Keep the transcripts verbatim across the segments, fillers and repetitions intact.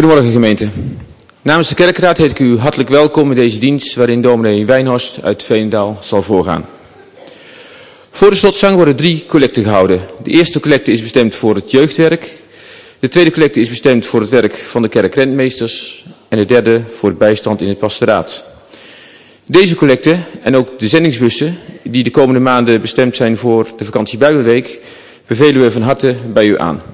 Goedemorgen gemeente. Namens de kerkraad heet ik u hartelijk welkom in deze dienst waarin dominee Wijnhorst uit Veenendaal zal voorgaan. Voor de slotzang worden drie collecten gehouden. De eerste collecte is bestemd voor het jeugdwerk. De tweede collecte is bestemd voor het werk van de kerkrentmeesters. En de derde voor het bijstand in het pastoraat. Deze collecte en ook de zendingsbussen die de komende maanden bestemd zijn voor de vakantie Bijbelweek bevelen we van harte bij u aan.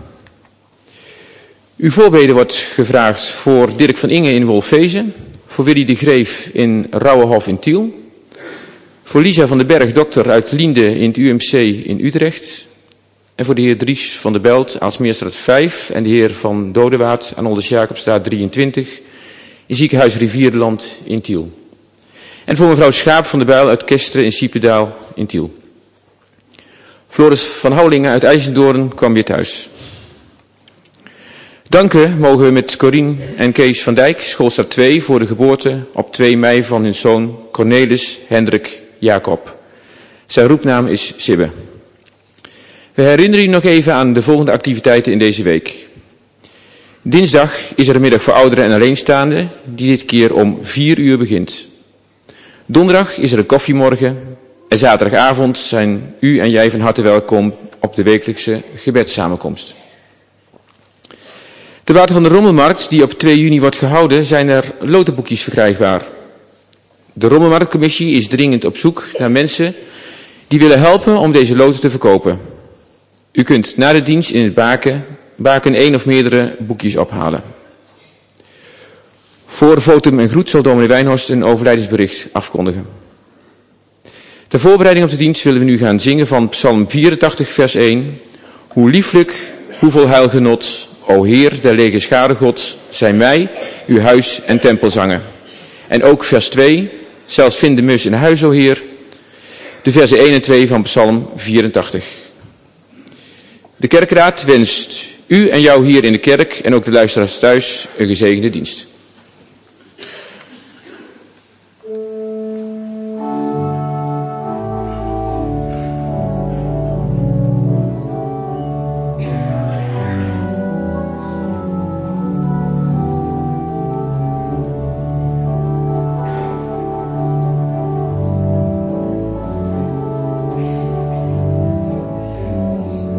Uw voorbeden wordt gevraagd voor Dirk van Inge in Wolfezen, voor Willy de Greef in Rauwenhof in Tiel, voor Lisa van den Berg, dokter uit Liende in het U M C in Utrecht, en voor de heer Dries van der Belt, Aalsmeerstraat vijf, en de heer van Dodewaard aan Olders Jacobstraat drieëntwintig in ziekenhuis Rivierland in Tiel. En voor mevrouw Schaap van der Bijl uit Kesteren in Siependaal in Tiel. Floris van Houwelingen uit IJzendoorn kwam weer thuis. Danken mogen we met Corine en Kees van Dijk, schoolstraat twee, voor de geboorte op twee mei van hun zoon Cornelis Hendrik Jacob. Zijn roepnaam is Sibbe. We herinneren u nog even aan de volgende activiteiten in deze week. Dinsdag is er een middag voor ouderen en alleenstaanden, die dit keer om vier uur begint. Donderdag is er een koffiemorgen en zaterdagavond zijn u en jij van harte welkom op de wekelijkse gebedssamenkomst. Ter bate van de Rommelmarkt, die op twee juni wordt gehouden, zijn er lotenboekjes verkrijgbaar. De Rommelmarktcommissie is dringend op zoek naar mensen die willen helpen om deze loten te verkopen. U kunt na de dienst in het baken, baken één of meerdere boekjes ophalen. Voor votum en groet zal dominee Wijnhorst een overlijdensbericht afkondigen. Ter voorbereiding op de dienst willen we nu gaan zingen van Psalm vierentachtig vers één. Hoe lieflijk, hoeveel heilgenot, o Heer, der lege schare God, zijn mij, uw huis en tempel zangen. En ook vers twee, zelfs vind de mus in huis, o Heer. De versen één en twee van Psalm vierentachtig. De kerkraad wenst u en jou hier in de kerk en ook de luisteraars thuis een gezegende dienst.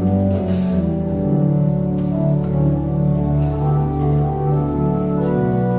Thank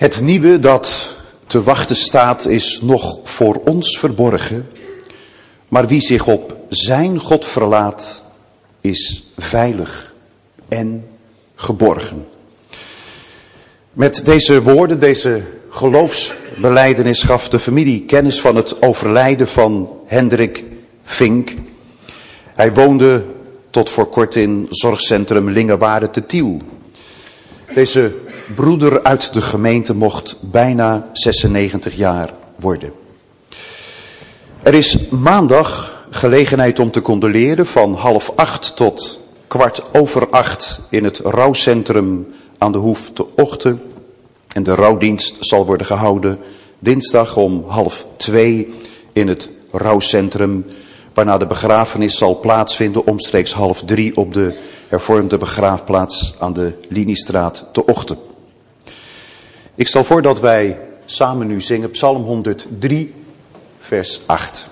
Het nieuwe dat te wachten staat is nog voor ons verborgen, maar wie zich op zijn God verlaat is veilig en geborgen. Met deze woorden, deze geloofsbelijdenis gaf de familie kennis van het overlijden van Hendrik Vink. Hij woonde tot voor kort in zorgcentrum Lingewaarde te Tiel. Deze broeder uit de gemeente mocht bijna zesennegentig jaar worden. Er is maandag gelegenheid om te condoleren van half acht tot kwart over acht in het rouwcentrum aan de Hoef te Ochten. En de rouwdienst zal worden gehouden dinsdag om half twee in het rouwcentrum, waarna de begrafenis zal plaatsvinden omstreeks half drie op de hervormde begraafplaats aan de Liniestraat te Ochten. Ik stel voor dat wij samen nu zingen Psalm honderddrie, vers acht.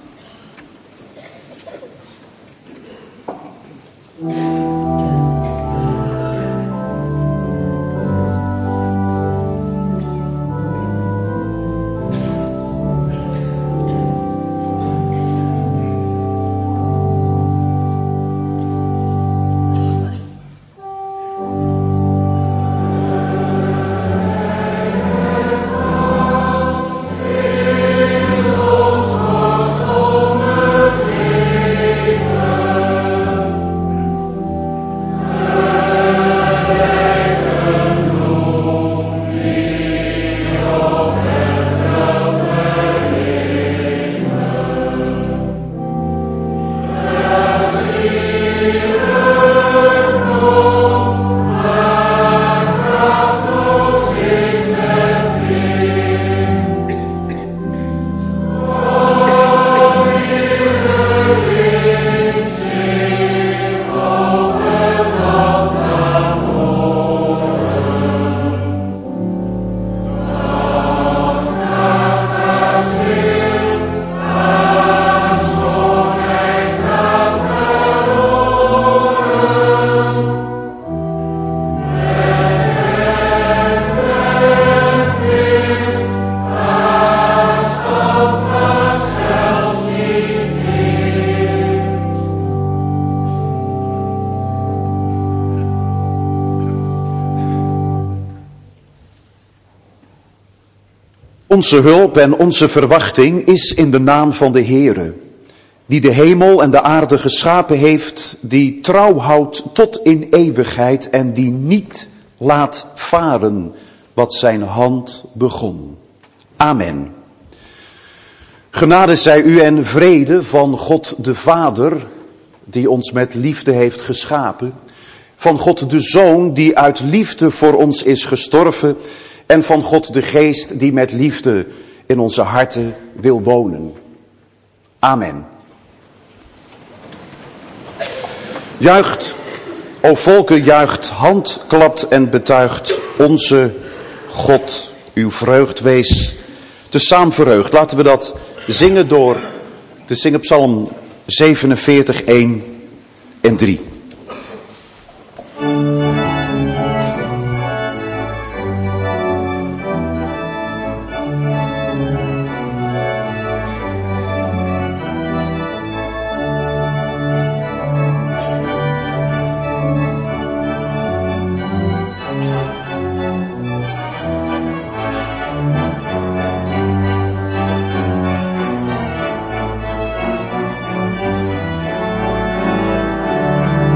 Onze hulp en onze verwachting is in de naam van de Heere, die de hemel en de aarde geschapen heeft, die trouw houdt tot in eeuwigheid en die niet laat varen wat zijn hand begon. Amen. Genade zij u en vrede van God de Vader, die ons met liefde heeft geschapen, van God de Zoon, die uit liefde voor ons is gestorven, en van God de Geest, die met liefde in onze harten wil wonen. Amen. Juicht, o volken, juicht, hand klapt en betuigt onze God. Uw vreugd wees te saam verheugd. Laten we dat zingen door te zingen Psalm zevenenveertig, één en drie. Amen.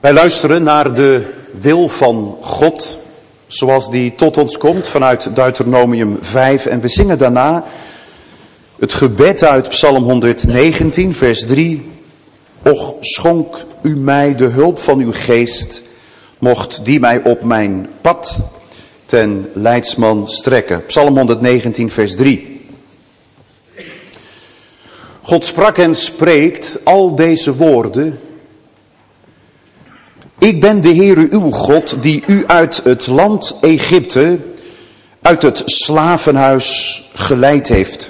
Wij luisteren naar de wil van God, zoals die tot ons komt vanuit Deuteronomium vijf. En we zingen daarna het gebed uit Psalm honderdnegentien, vers drie. Och, schonk u mij de hulp van uw geest, mocht die mij op mijn pad ten leidsman strekken. Psalm honderdnegentien, vers drie. God sprak en spreekt al deze woorden. Ik ben de Heere uw God, die u uit het land Egypte, uit het slavenhuis geleid heeft.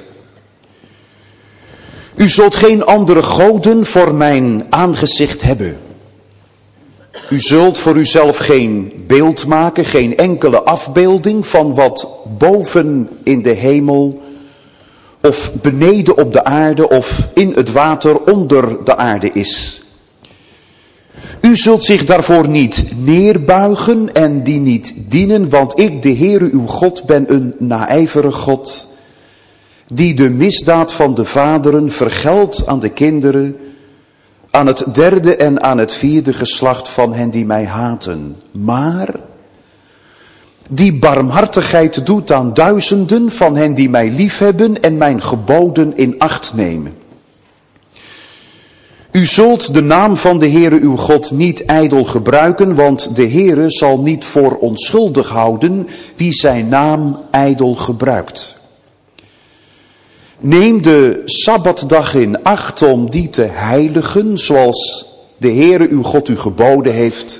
U zult geen andere goden voor mijn aangezicht hebben. U zult voor uzelf geen beeld maken, geen enkele afbeelding van wat boven in de hemel of beneden op de aarde of in het water onder de aarde is. U zult zich daarvoor niet neerbuigen en die niet dienen, want ik, de Heere uw God, ben een naijverig God, die de misdaad van de vaderen vergeldt aan de kinderen, aan het derde en aan het vierde geslacht van hen die mij haten. Maar die barmhartigheid doet aan duizenden van hen die mij liefhebben en mijn geboden in acht nemen. U zult de naam van de Heere uw God niet ijdel gebruiken, want de Heere zal niet voor onschuldig houden wie zijn naam ijdel gebruikt. Neem de Sabbatdag in acht om die te heiligen, zoals de Heere uw God u geboden heeft.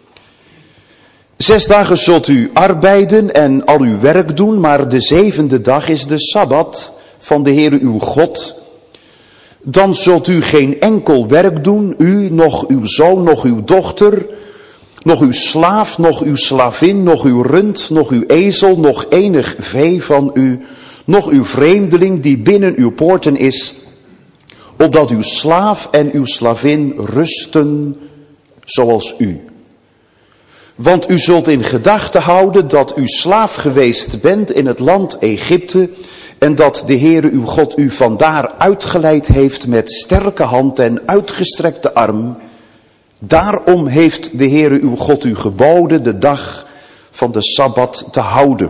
Zes dagen zult u arbeiden en al uw werk doen, maar de zevende dag is de Sabbat van de Heere uw God. Dan zult u geen enkel werk doen, u, nog uw zoon, nog uw dochter, nog uw slaaf, nog uw slavin, nog uw rund, nog uw ezel, nog enig vee van u, nog uw vreemdeling die binnen uw poorten is, opdat uw slaaf en uw slavin rusten zoals u. Want u zult in gedachten houden dat u slaaf geweest bent in het land Egypte en dat de Heere uw God u vandaar uitgeleid heeft met sterke hand en uitgestrekte arm. Daarom heeft de Heere uw God u geboden de dag van de Sabbat te houden.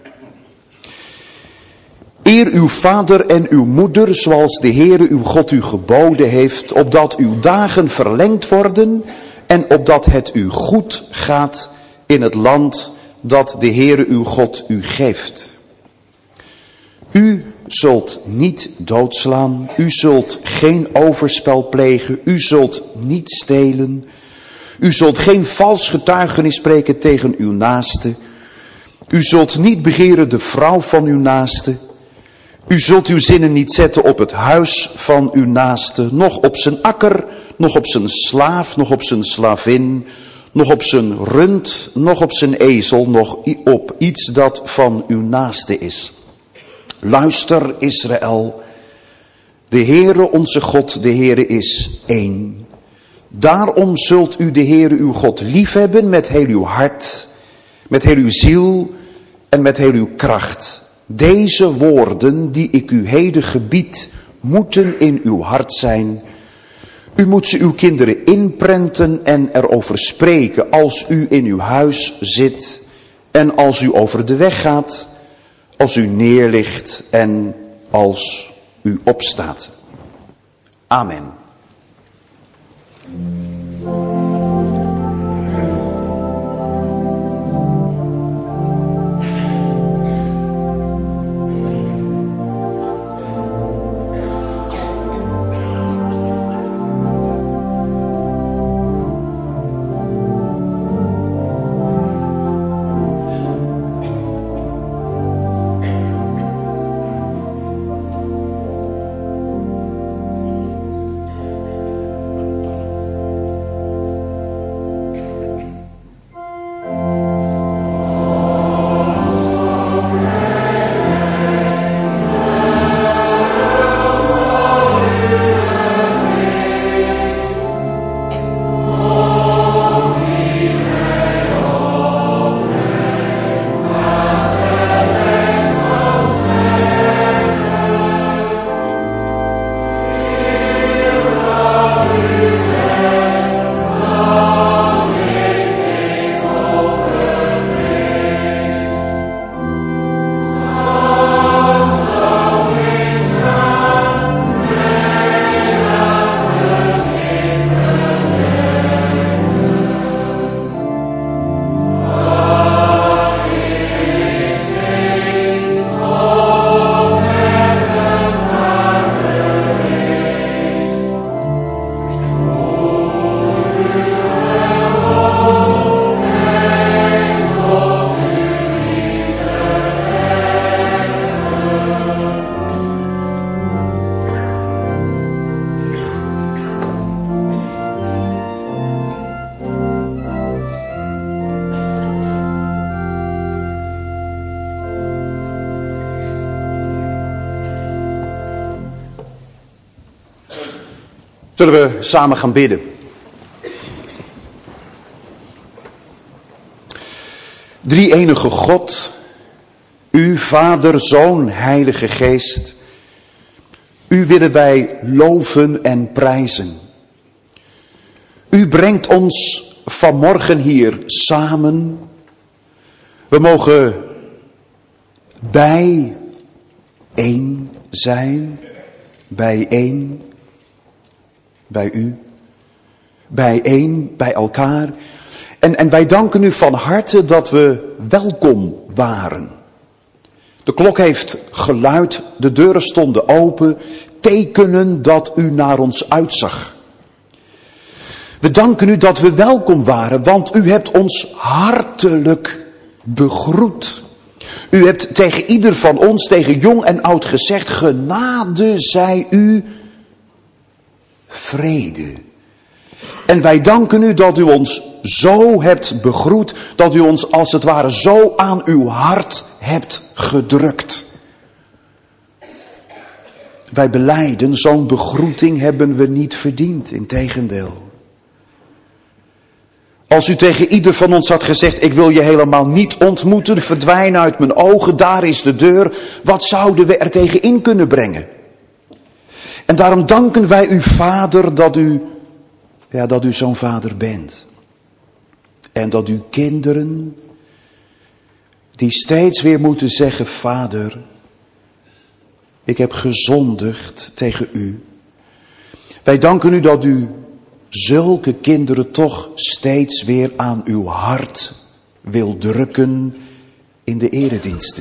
Eer uw vader en uw moeder, zoals de Heere uw God u geboden heeft, opdat uw dagen verlengd worden en opdat het u goed gaat in het land dat de Heere uw God u geeft. U zult niet doodslaan, u zult geen overspel plegen, u zult niet stelen, u zult geen vals getuigenis spreken tegen uw naaste, u zult niet begeren de vrouw van uw naaste, u zult uw zinnen niet zetten op het huis van uw naaste, noch op zijn akker, noch op zijn slaaf, noch op zijn slavin, noch op zijn rund, noch op zijn ezel, noch op iets dat van uw naaste is. Luister Israël, de Heere onze God, de Heere is één. Daarom zult u de Heere uw God liefhebben met heel uw hart, met heel uw ziel en met heel uw kracht. Deze woorden die ik u heden gebied, moeten in uw hart zijn. U moet ze uw kinderen inprenten en erover spreken als u in uw huis zit en als u over de weg gaat, als u neerligt en als u opstaat. Amen. Zullen we samen gaan bidden? Drie-enige God, u Vader, Zoon, Heilige Geest, u willen wij loven en prijzen. U brengt ons vanmorgen hier samen. We mogen bij één zijn, bij één, bij u, bij één, bij elkaar. En, en wij danken u van harte dat we welkom waren. De klok heeft geluid, de deuren stonden open, tekenen dat u naar ons uitzag. We danken u dat we welkom waren, want u hebt ons hartelijk begroet. U hebt tegen ieder van ons, tegen jong en oud gezegd, genade zij u, vrede. En wij danken u dat u ons zo hebt begroet, dat u ons als het ware zo aan uw hart hebt gedrukt. Wij belijden, zo'n begroeting hebben we niet verdiend, integendeel. Als u tegen ieder van ons had gezegd, ik wil je helemaal niet ontmoeten, verdwijn uit mijn ogen, daar is de deur, wat zouden we er tegen in kunnen brengen? En daarom danken wij u, Vader, dat u, ja, dat u zo'n vader bent. En dat uw kinderen, die steeds weer moeten zeggen, Vader, ik heb gezondigd tegen u. Wij danken u dat u zulke kinderen toch steeds weer aan uw hart wil drukken in de erediensten.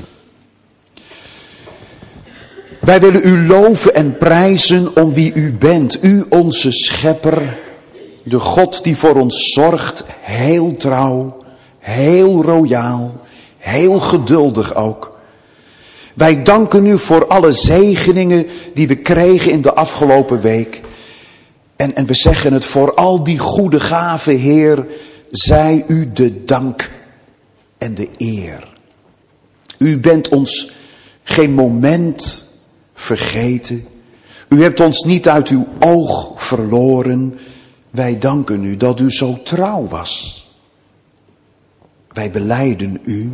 Wij willen u loven en prijzen om wie u bent. U, onze schepper, de God die voor ons zorgt, heel trouw, heel royaal, heel geduldig ook. Wij danken u voor alle zegeningen die we kregen in de afgelopen week. En, en we zeggen het, voor al die goede gaven, Heer, zij u de dank en de eer. U bent ons geen moment vergeten. U hebt ons niet uit uw oog verloren. Wij danken u dat u zo trouw was. Wij belijden u.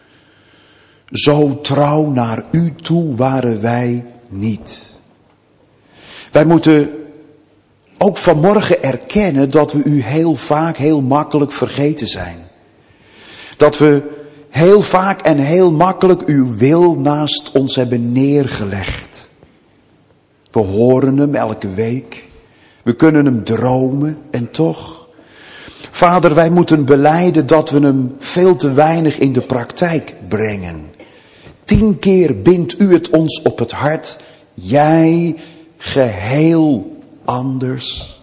Zo trouw naar u toe waren wij niet. Wij moeten ook vanmorgen erkennen dat we u heel vaak, heel makkelijk vergeten zijn. Dat we heel vaak en heel makkelijk uw wil naast ons hebben neergelegd. We horen hem elke week. We kunnen hem dromen en toch. Vader, wij moeten belijden dat we hem veel te weinig in de praktijk brengen. Tien keer bindt u het ons op het hart. Jij geheel anders.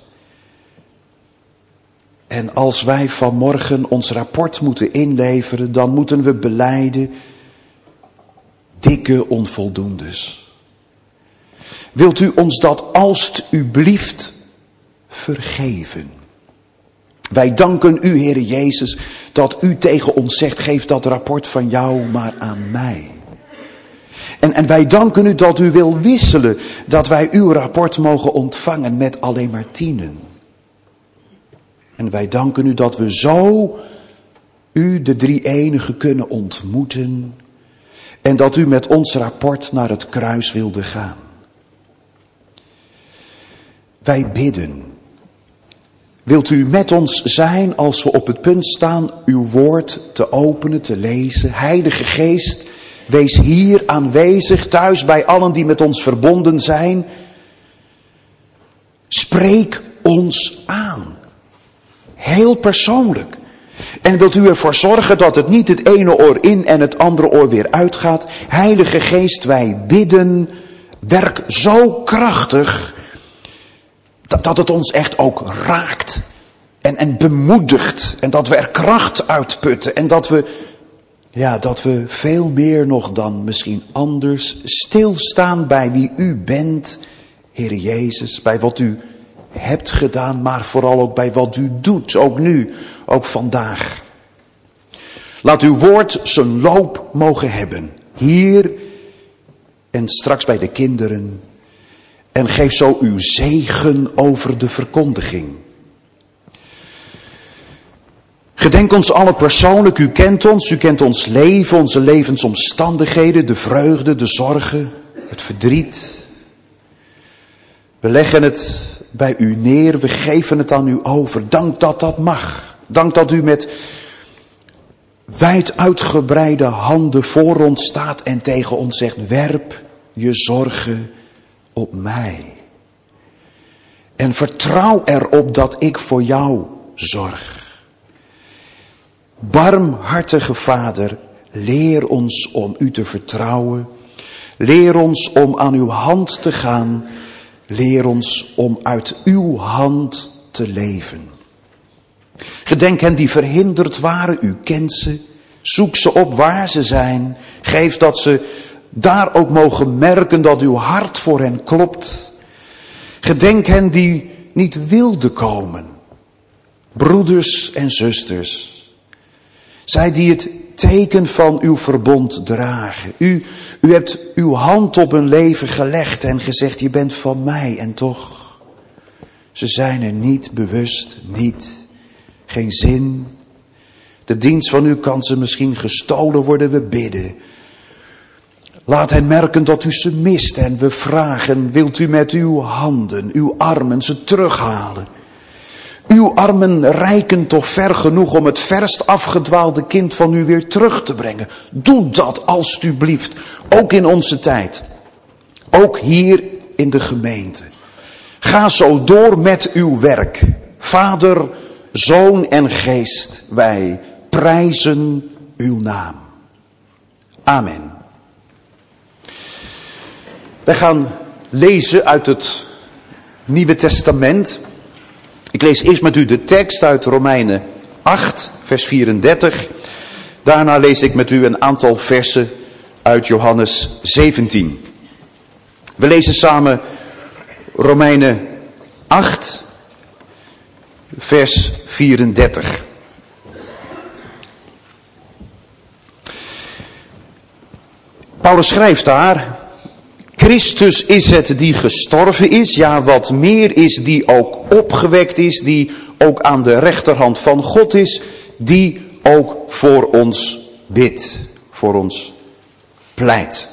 En als wij vanmorgen ons rapport moeten inleveren, dan moeten we belijden dikke onvoldoendes. Wilt u ons dat alstublieft vergeven? Wij danken u, Heere Jezus, dat u tegen ons zegt, geef dat rapport van jou maar aan mij. En, en wij danken u dat u wil wisselen, dat wij uw rapport mogen ontvangen met alleen maar tienen. En wij danken u dat we zo u, de drie-enige, kunnen ontmoeten. En dat u met ons rapport naar het kruis wilde gaan. Wij bidden. Wilt u met ons zijn als we op het punt staan uw woord te openen, te lezen? Heilige Geest, wees hier aanwezig, thuis bij allen die met ons verbonden zijn. Spreek ons aan. Heel persoonlijk. En wilt u ervoor zorgen dat het niet het ene oor in en het andere oor weer uitgaat. Heilige Geest, wij bidden, werk zo krachtig dat, dat het ons echt ook raakt. En, en bemoedigt. En dat we er kracht uitputten. En dat we, ja, dat we veel meer nog dan misschien anders stilstaan bij wie u bent, Heer Jezus. Bij wat u hebt gedaan, maar vooral ook bij wat u doet. Ook nu, ook vandaag. Laat uw woord zijn loop mogen hebben. Hier en straks bij de kinderen. En geef zo uw zegen over de verkondiging. Gedenk ons alle persoonlijk, u kent ons, u kent ons leven, onze levensomstandigheden, de vreugde, de zorgen, het verdriet. We leggen het bij u neer, we geven het aan u over. Dank dat dat mag. Dank dat u met wijd uitgebreide handen voor ons staat en tegen ons zegt, werp je zorgen op mij. En vertrouw erop dat ik voor jou zorg. Barmhartige Vader, leer ons om u te vertrouwen. Leer ons om aan uw hand te gaan. Leer ons om uit uw hand te leven. Gedenk hen die verhinderd waren, u kent ze. Zoek ze op waar ze zijn. Geef dat ze daar ook mogen merken dat uw hart voor hen klopt. Gedenk hen die niet wilden komen. Broeders en zusters. Zij die het teken van uw verbond dragen. U, u hebt uw hand op hun leven gelegd en gezegd, je bent van mij. En toch, ze zijn er niet bewust, niet. Geen zin. De dienst van u kan ze misschien gestolen worden, we bidden. Laat hen merken dat u ze mist en we vragen, wilt u met uw handen, uw armen ze terughalen. Uw armen reiken toch ver genoeg om het verst afgedwaalde kind van u weer terug te brengen. Doe dat alstublieft, ook in onze tijd. Ook hier in de gemeente. Ga zo door met uw werk. Vader, Zoon en Geest, wij prijzen uw naam. Amen. Wij gaan lezen uit het Nieuwe Testament. Ik lees eerst met u de tekst uit Romeinen acht, vers vierendertig. Daarna lees ik met u een aantal versen uit Johannes zeventien. We lezen samen Romeinen acht, vers vierendertig. Paulus schrijft daar, Christus is het die gestorven is, ja wat meer is, die ook opgewekt is, die ook aan de rechterhand van God is, die ook voor ons bidt, voor ons pleit.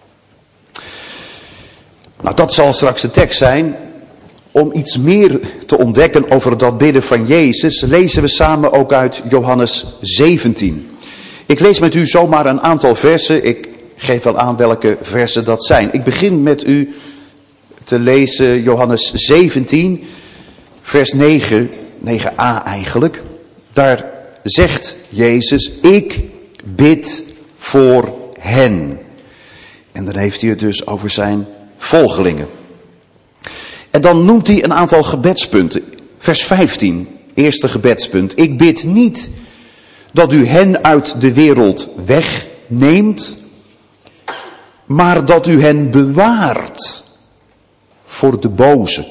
Nou, dat zal straks de tekst zijn. Om iets meer te ontdekken over dat bidden van Jezus, lezen we samen ook uit Johannes zeventien. Ik lees met u zomaar een aantal versen. Ik geef wel aan welke versen dat zijn. Ik begin met u te lezen Johannes zeventien, vers negen, negen a eigenlijk. Daar zegt Jezus, ik bid voor hen. En dan heeft hij het dus over zijn volgelingen. En dan noemt hij een aantal gebedspunten. Vers vijftien, eerste gebedspunt. Ik bid niet dat u hen uit de wereld wegneemt, maar dat u hen bewaart voor de boze.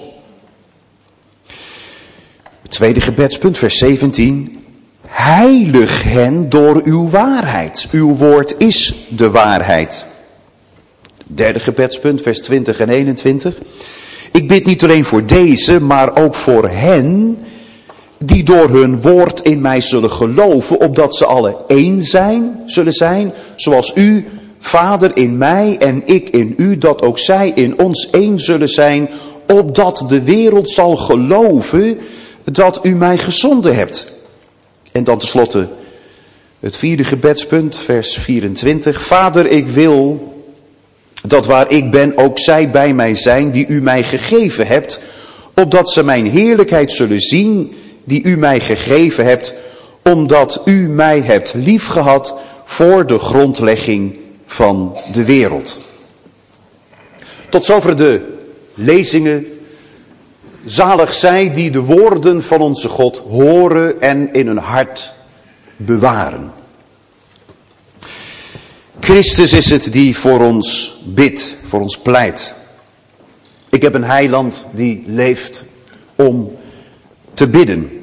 Het tweede gebedspunt, vers zeventien. Heilig hen door uw waarheid. Uw woord is de waarheid. Derde gebedspunt, vers twintig en eenentwintig. Ik bid niet alleen voor deze, maar ook voor hen die door hun woord in mij zullen geloven, opdat ze alle één zijn, zullen zijn, zoals u, Vader, in mij en ik in u, dat ook zij in ons één zullen zijn, opdat de wereld zal geloven dat u mij gezonden hebt. En dan tenslotte het vierde gebedspunt, vers vierentwintig. Vader, ik wil dat waar ik ben ook zij bij mij zijn die u mij gegeven hebt, opdat ze mijn heerlijkheid zullen zien die u mij gegeven hebt, omdat u mij hebt liefgehad voor de grondlegging van de wereld. Tot zover de lezingen. Zalig zij die de woorden van onze God horen en in hun hart bewaren. Christus is het die voor ons bidt, voor ons pleit. Ik heb een heiland die leeft om te bidden.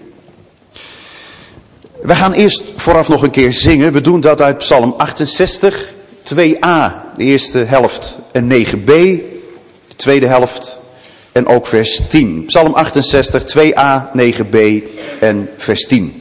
We gaan eerst vooraf nog een keer zingen. We doen dat uit Psalm achtenzestig, twee a, de eerste helft, en negen b, de tweede helft. en ook vers tien. Psalm achtenzestig, twee a, negen b en vers tien.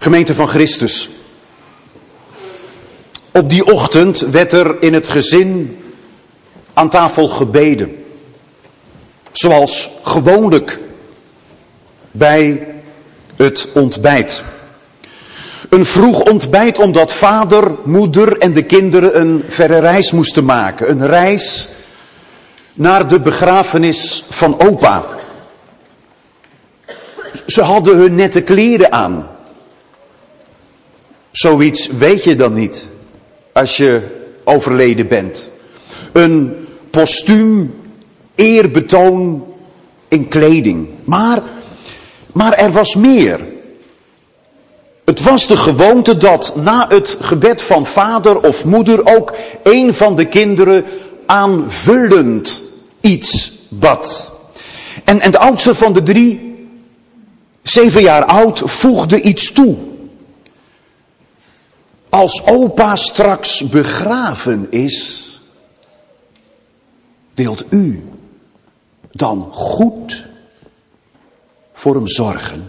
Gemeente van Christus. Op die ochtend werd er in het gezin aan tafel gebeden. Zoals gewoonlijk bij het ontbijt. Een vroeg ontbijt omdat vader, moeder en de kinderen een verre reis moesten maken. Een reis naar de begrafenis van opa. Ze hadden hun nette kleren aan. Zoiets weet je dan niet als je overleden bent. Een postuum eerbetoon in kleding. Maar, maar er was meer. Het was de gewoonte dat na het gebed van vader of moeder ook een van de kinderen aanvullend iets bad. En, en de oudste van de drie, zeven jaar oud, voegde iets toe. Als opa straks begraven is, wilt u dan goed voor hem zorgen?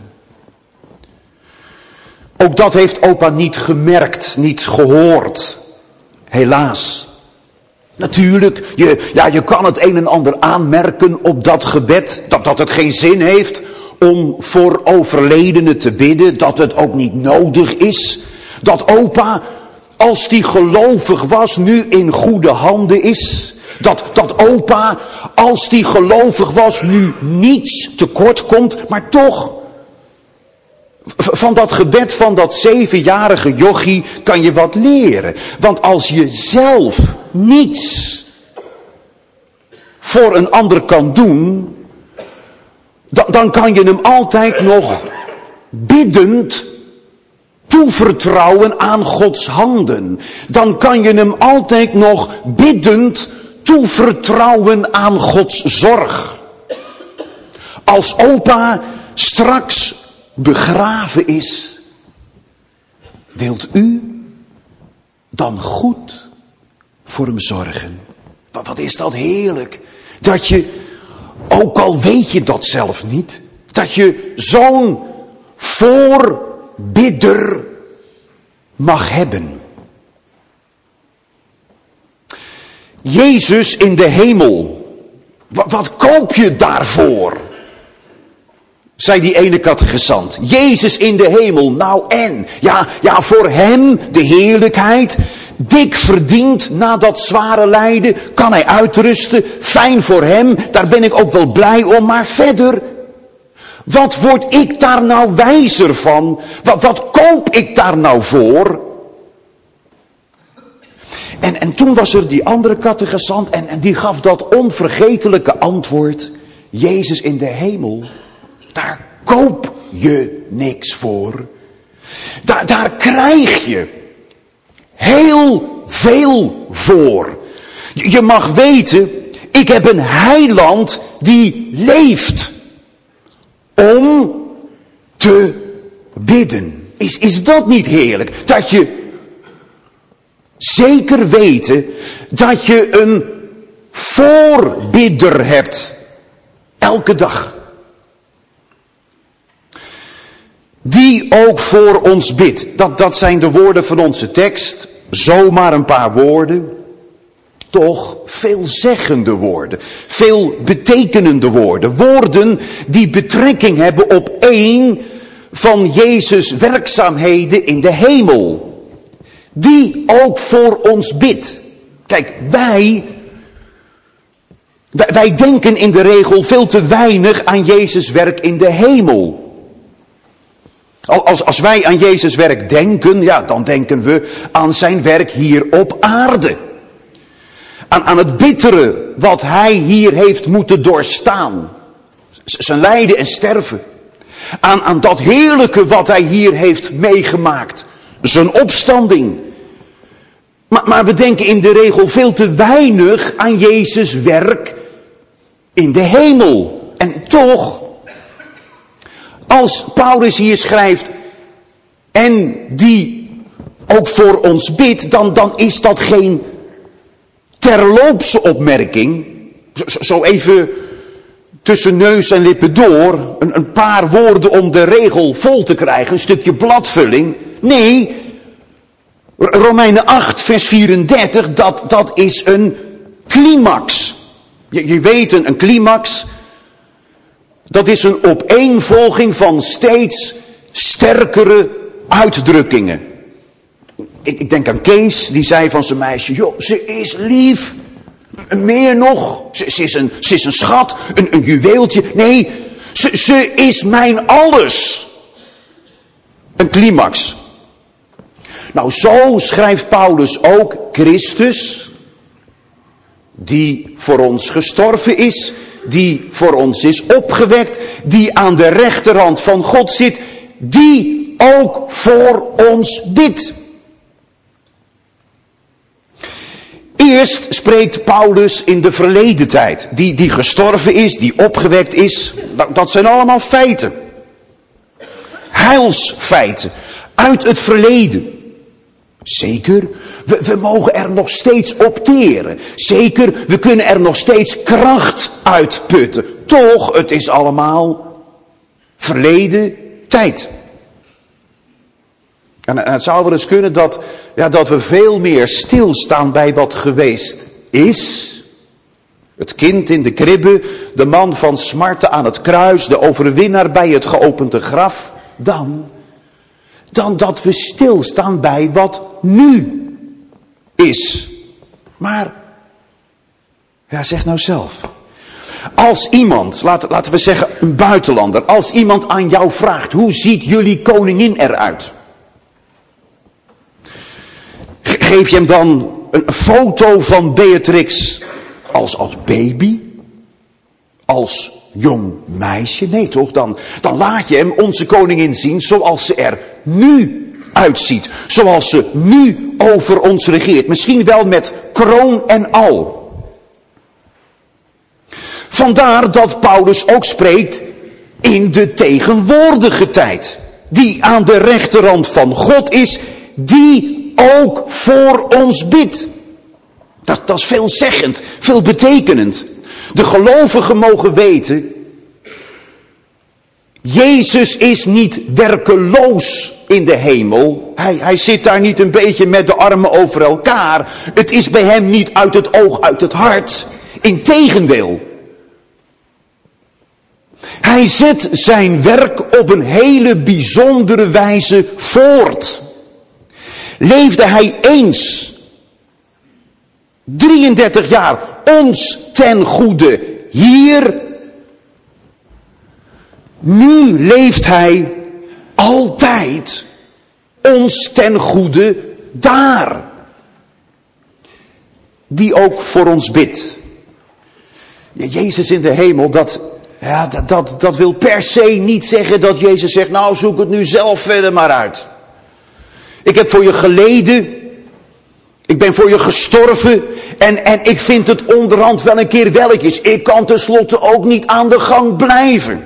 Ook dat heeft opa niet gemerkt, niet gehoord. Helaas. Natuurlijk, je, ja, je kan het een en ander aanmerken op dat gebed. Dat, dat het geen zin heeft om voor overledenen te bidden. Dat het ook niet nodig is. Dat opa, als die gelovig was, nu in goede handen is. Dat, dat opa, als die gelovig was, nu niets tekort komt. Maar toch, van dat gebed van dat zevenjarige jochie kan je wat leren. Want als je zelf niets voor een ander kan doen, dan, dan kan je hem altijd nog biddend toevertrouwen aan Gods handen. Dan kan je hem altijd nog biddend toevertrouwen aan Gods zorg. Als opa straks begraven is, wilt u dan goed voor hem zorgen? Wat is dat heerlijk. Dat je, ook al weet je dat zelf niet, dat je zo'n voorbidder mag hebben. Jezus in de hemel. Wat, wat koop je daarvoor? Zei die ene catechizant. Jezus in de hemel. Nou en? Ja, ja, voor hem de heerlijkheid. Dik verdiend na dat zware lijden. Kan hij uitrusten. Fijn voor hem. Daar ben ik ook wel blij om. Maar verder. Wat word ik daar nou wijzer van? Wat, wat koop ik daar nou voor? En, en toen was er die andere catechizant. En, en die gaf dat onvergetelijke antwoord. Jezus in de hemel. Daar koop je niks voor. Daar, daar krijg je heel veel voor. Je, je mag weten, ik heb een heiland die leeft om te bidden. Is, is dat niet heerlijk? Dat je zeker weten dat je een voorbidder hebt. Elke dag. Die ook voor ons bidt. Dat, dat zijn de woorden van onze tekst. Zomaar een paar woorden. Toch veelzeggende woorden. Veel betekenende woorden. Woorden die betrekking hebben op één van Jezus' werkzaamheden in de hemel. Die ook voor ons bidt. Kijk, wij, wij, wij denken in de regel veel te weinig aan Jezus' werk in de hemel. Als, als wij aan Jezus' werk denken, ja, dan denken we aan zijn werk hier op aarde. Aan, aan het bittere wat hij hier heeft moeten doorstaan. Z- zijn lijden en sterven. Aan, aan dat heerlijke wat hij hier heeft meegemaakt. Zijn opstanding. Maar, maar we denken in de regel veel te weinig aan Jezus' werk in de hemel. En toch, als Paulus hier schrijft, en die ook voor ons bidt, dan, dan is dat geen terloopse opmerking. Zo, zo even tussen neus en lippen door, een, een paar woorden om de regel vol te krijgen, een stukje bladvulling. Nee, Romeinen acht vers vierendertig, dat, dat is een climax. Je, je weet een, een climax, dat is een opeenvolging van steeds sterkere uitdrukkingen. Ik, ik denk aan Kees, die zei van zijn meisje, joh, ze is lief. Meer nog, ze, ze, is, een, ze is een schat, een, een juweeltje. Nee, ze, ze is mijn alles. Een climax. Nou, zo schrijft Paulus ook Christus, die voor ons gestorven is, die voor ons is opgewekt, die aan de rechterhand van God zit, die ook voor ons bidt. Eerst spreekt Paulus in de verleden tijd, die, die gestorven is, die opgewekt is, dat, dat zijn allemaal feiten. Heilsfeiten, uit het verleden. Zeker, we, we mogen er nog steeds op teren. Zeker, we kunnen er nog steeds kracht uitputten. Toch, het is allemaal verleden tijd. En, en het zou wel eens kunnen dat, ja, dat we veel meer stilstaan bij wat geweest is. Het kind in de kribbe, de man van smarten aan het kruis, de overwinnaar bij het geopende graf. Dan, dan dat we stilstaan bij wat nu is. Maar, ja, zeg nou zelf. Als iemand, laten, laten we zeggen een buitenlander, als iemand aan jou vraagt, hoe ziet jullie koningin eruit? Geef je hem dan een foto van Beatrix als, als baby? Als jong meisje? Nee toch, dan, dan laat je hem onze koningin zien zoals ze er nu uitziet. Zoals ze nu over ons regeert. Misschien wel met kroon en al. Vandaar dat Paulus ook spreekt in de tegenwoordige tijd. Die aan de rechterhand van God is, die ook voor ons bidt. Dat, dat is veelzeggend, veelbetekenend. De gelovigen mogen weten, Jezus is niet werkeloos in de hemel. Hij, hij zit daar niet een beetje met de armen over elkaar. Het is bij hem niet uit het oog, uit het hart. Integendeel. Hij zet zijn werk op een hele bijzondere wijze voort. Leefde hij eens drieëndertig jaar ons ten goede hier. Nu leeft hij altijd ons ten goede daar. Die ook voor ons bidt. Ja, Jezus in de hemel, dat, ja, dat, dat, dat wil per se niet zeggen dat Jezus zegt, nou zoek het nu zelf verder maar uit. Ik heb voor je geleden. Ik ben voor je gestorven. En, en ik vind het onderhand wel een keer welletjes. Ik kan tenslotte ook niet aan de gang blijven.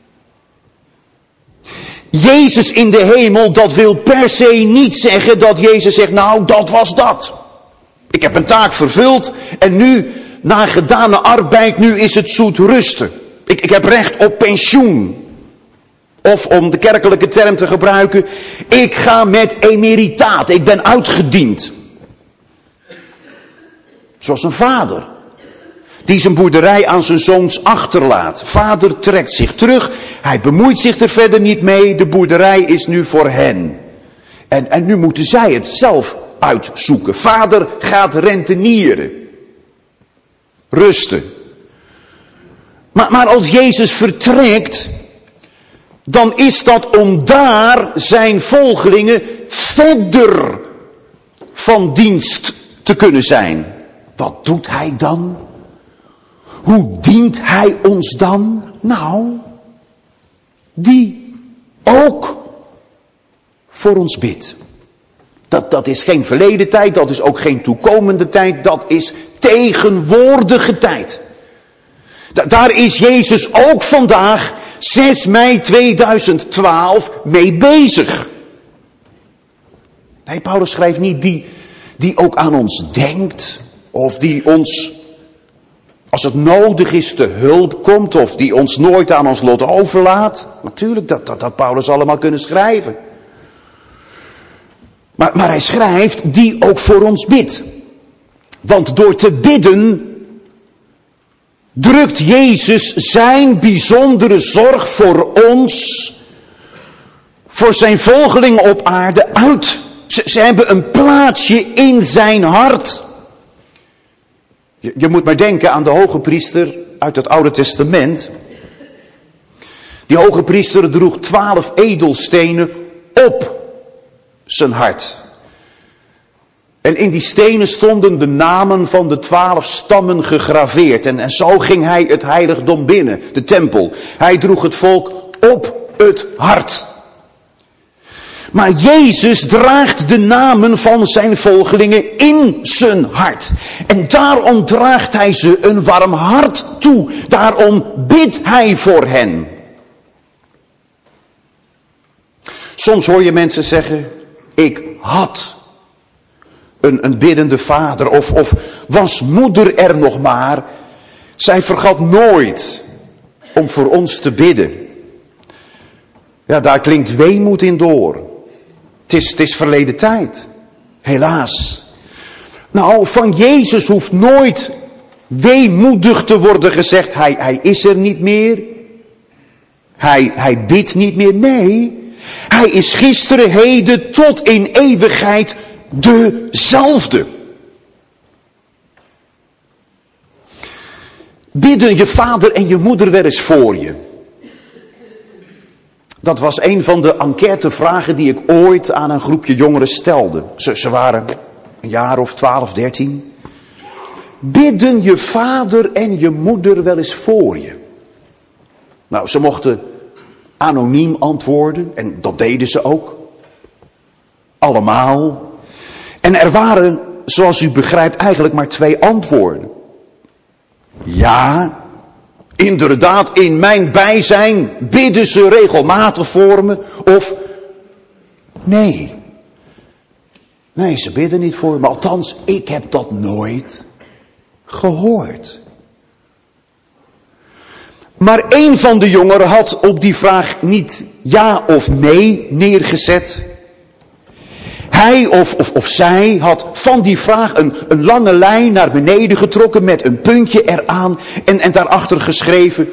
Jezus in de hemel, dat wil per se niet zeggen dat Jezus zegt, nou dat was dat. Ik heb een taak vervuld en nu, na gedane arbeid, nu is het zoet rusten. Ik, ik heb recht op pensioen. Of om de kerkelijke term te gebruiken, ik ga met emeritaat, ik ben uitgediend. Zoals een vader, die zijn boerderij aan zijn zoons achterlaat. Vader trekt zich terug, hij bemoeit zich er verder niet mee, de boerderij is nu voor hen. En, en nu moeten zij het zelf uitzoeken. Vader gaat rentenieren. Rusten. Maar, maar als Jezus vertrekt, dan is dat om daar zijn volgelingen verder van dienst te kunnen zijn. Wat doet hij dan? Hoe dient hij ons dan? Nou, die ook voor ons bidt. Dat, dat is geen verleden tijd, dat is ook geen toekomende tijd, dat is tegenwoordige tijd. Da, daar is Jezus ook vandaag, zes mei tweeduizend twaalf, mee bezig. Nee, Paulus schrijft niet die, die ook aan ons denkt, of die ons Als het nodig is te hulp komt of die ons nooit aan ons lot overlaat. Natuurlijk, dat, dat had Paulus allemaal kunnen schrijven. Maar, maar hij schrijft die ook voor ons bidt. Want door te bidden drukt Jezus zijn bijzondere zorg voor ons, voor zijn volgelingen op aarde uit. Ze, ze hebben een plaatsje in zijn hart. Je, je moet maar denken aan de hoge priester uit het Oude Testament. Die hoge priester droeg twaalf edelstenen op zijn hart. En in die stenen stonden de namen van de twaalf stammen gegraveerd. En, en zo ging hij het heiligdom binnen, de tempel. Hij droeg het volk op het hart. Maar Jezus draagt de namen van zijn volgelingen in zijn hart. En daarom draagt hij ze een warm hart toe. Daarom bidt hij voor hen. Soms hoor je mensen zeggen, ik had een, een biddende vader. Of, of was moeder er nog maar. Zij vergat nooit om voor ons te bidden. Ja, daar klinkt weemoed in door. Het is, het is verleden tijd. Helaas. Nou, van Jezus hoeft nooit weemoedig te worden gezegd. Hij, hij is er niet meer. Hij, hij bidt niet meer. Nee. Hij is gisteren, heden, tot in eeuwigheid dezelfde. Bidden je vader en je moeder wel eens voor je. Dat was een van de enquêtevragen die ik ooit aan een groepje jongeren stelde. Ze, ze waren een jaar of twaalf, dertien. Bidden je vader en je moeder wel eens voor je? Nou, ze mochten anoniem antwoorden en dat deden ze ook. Allemaal. En er waren, zoals u begrijpt, eigenlijk maar twee antwoorden. Ja, inderdaad, in mijn bijzijn bidden ze regelmatig voor me. Of, nee. Nee, ze bidden niet voor me. Althans, ik heb dat nooit gehoord. Maar één van de jongeren had op die vraag niet ja of nee neergezet. Hij of, of, of zij had van die vraag een, een lange lijn naar beneden getrokken met een puntje eraan en, en daarachter geschreven.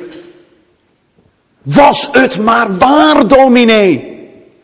Was het maar waar, dominee?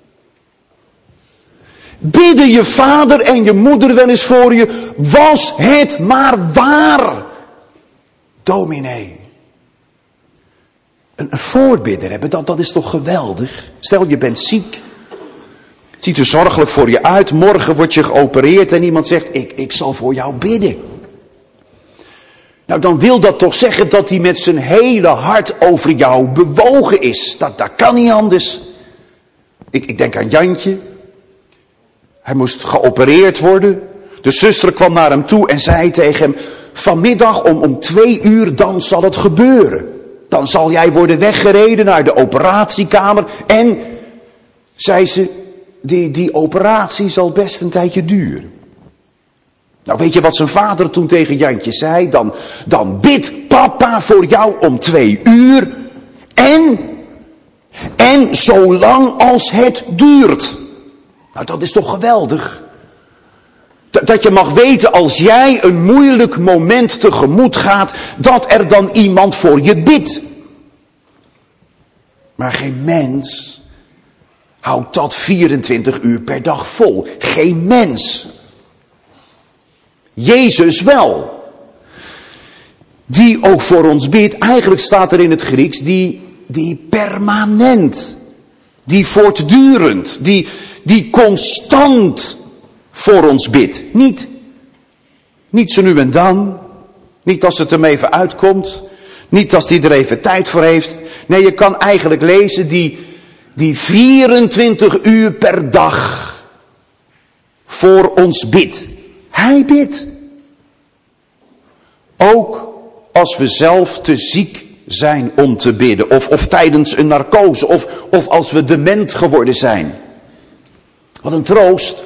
Bidden je vader en je moeder wel eens voor je? Was het maar waar, dominee? Een, een voorbidder hebben, dat, dat is toch geweldig? Stel je bent ziek. Het ziet er zorgelijk voor je uit. Morgen word je geopereerd en iemand zegt, ik, ik zal voor jou bidden. Nou, dan wil dat toch zeggen dat hij met zijn hele hart over jou bewogen is. Dat, dat kan niet anders. Ik, ik denk aan Jantje. Hij moest geopereerd worden. De zuster kwam naar hem toe en zei tegen hem, vanmiddag om, om twee uur dan zal het gebeuren. Dan zal jij worden weggereden naar de operatiekamer en, zei ze, Die, die operatie zal best een tijdje duren. Nou, weet je wat zijn vader toen tegen Jantje zei? Dan, dan bidt papa voor jou om twee uur. En, en zolang als het duurt. Nou, dat is toch geweldig? Dat, dat je mag weten als jij een moeilijk moment tegemoet gaat, dat er dan iemand voor je bidt. Maar geen mens houdt dat vierentwintig uur per dag vol. Geen mens. Jezus wel. Die ook voor ons bidt. Eigenlijk staat er in het Grieks die, die permanent. Die voortdurend. Die, die constant voor ons bidt. Niet, niet zo nu en dan. Niet als het hem even uitkomt. Niet als hij er even tijd voor heeft. Nee, je kan eigenlijk lezen die... Die vierentwintig uur per dag voor ons bidt. Hij bidt. Ook als we zelf te ziek zijn om te bidden. Of, of tijdens een narcose. Of, of als we dement geworden zijn. Wat een troost.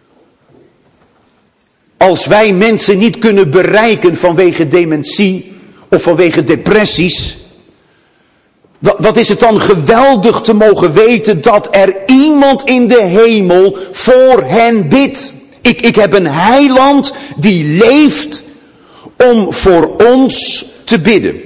Als wij mensen niet kunnen bereiken vanwege dementie. of vanwege depressies. Wat is het dan geweldig te mogen weten dat er iemand in de hemel voor hen bidt. Ik, ik heb een heiland die leeft om voor ons te bidden.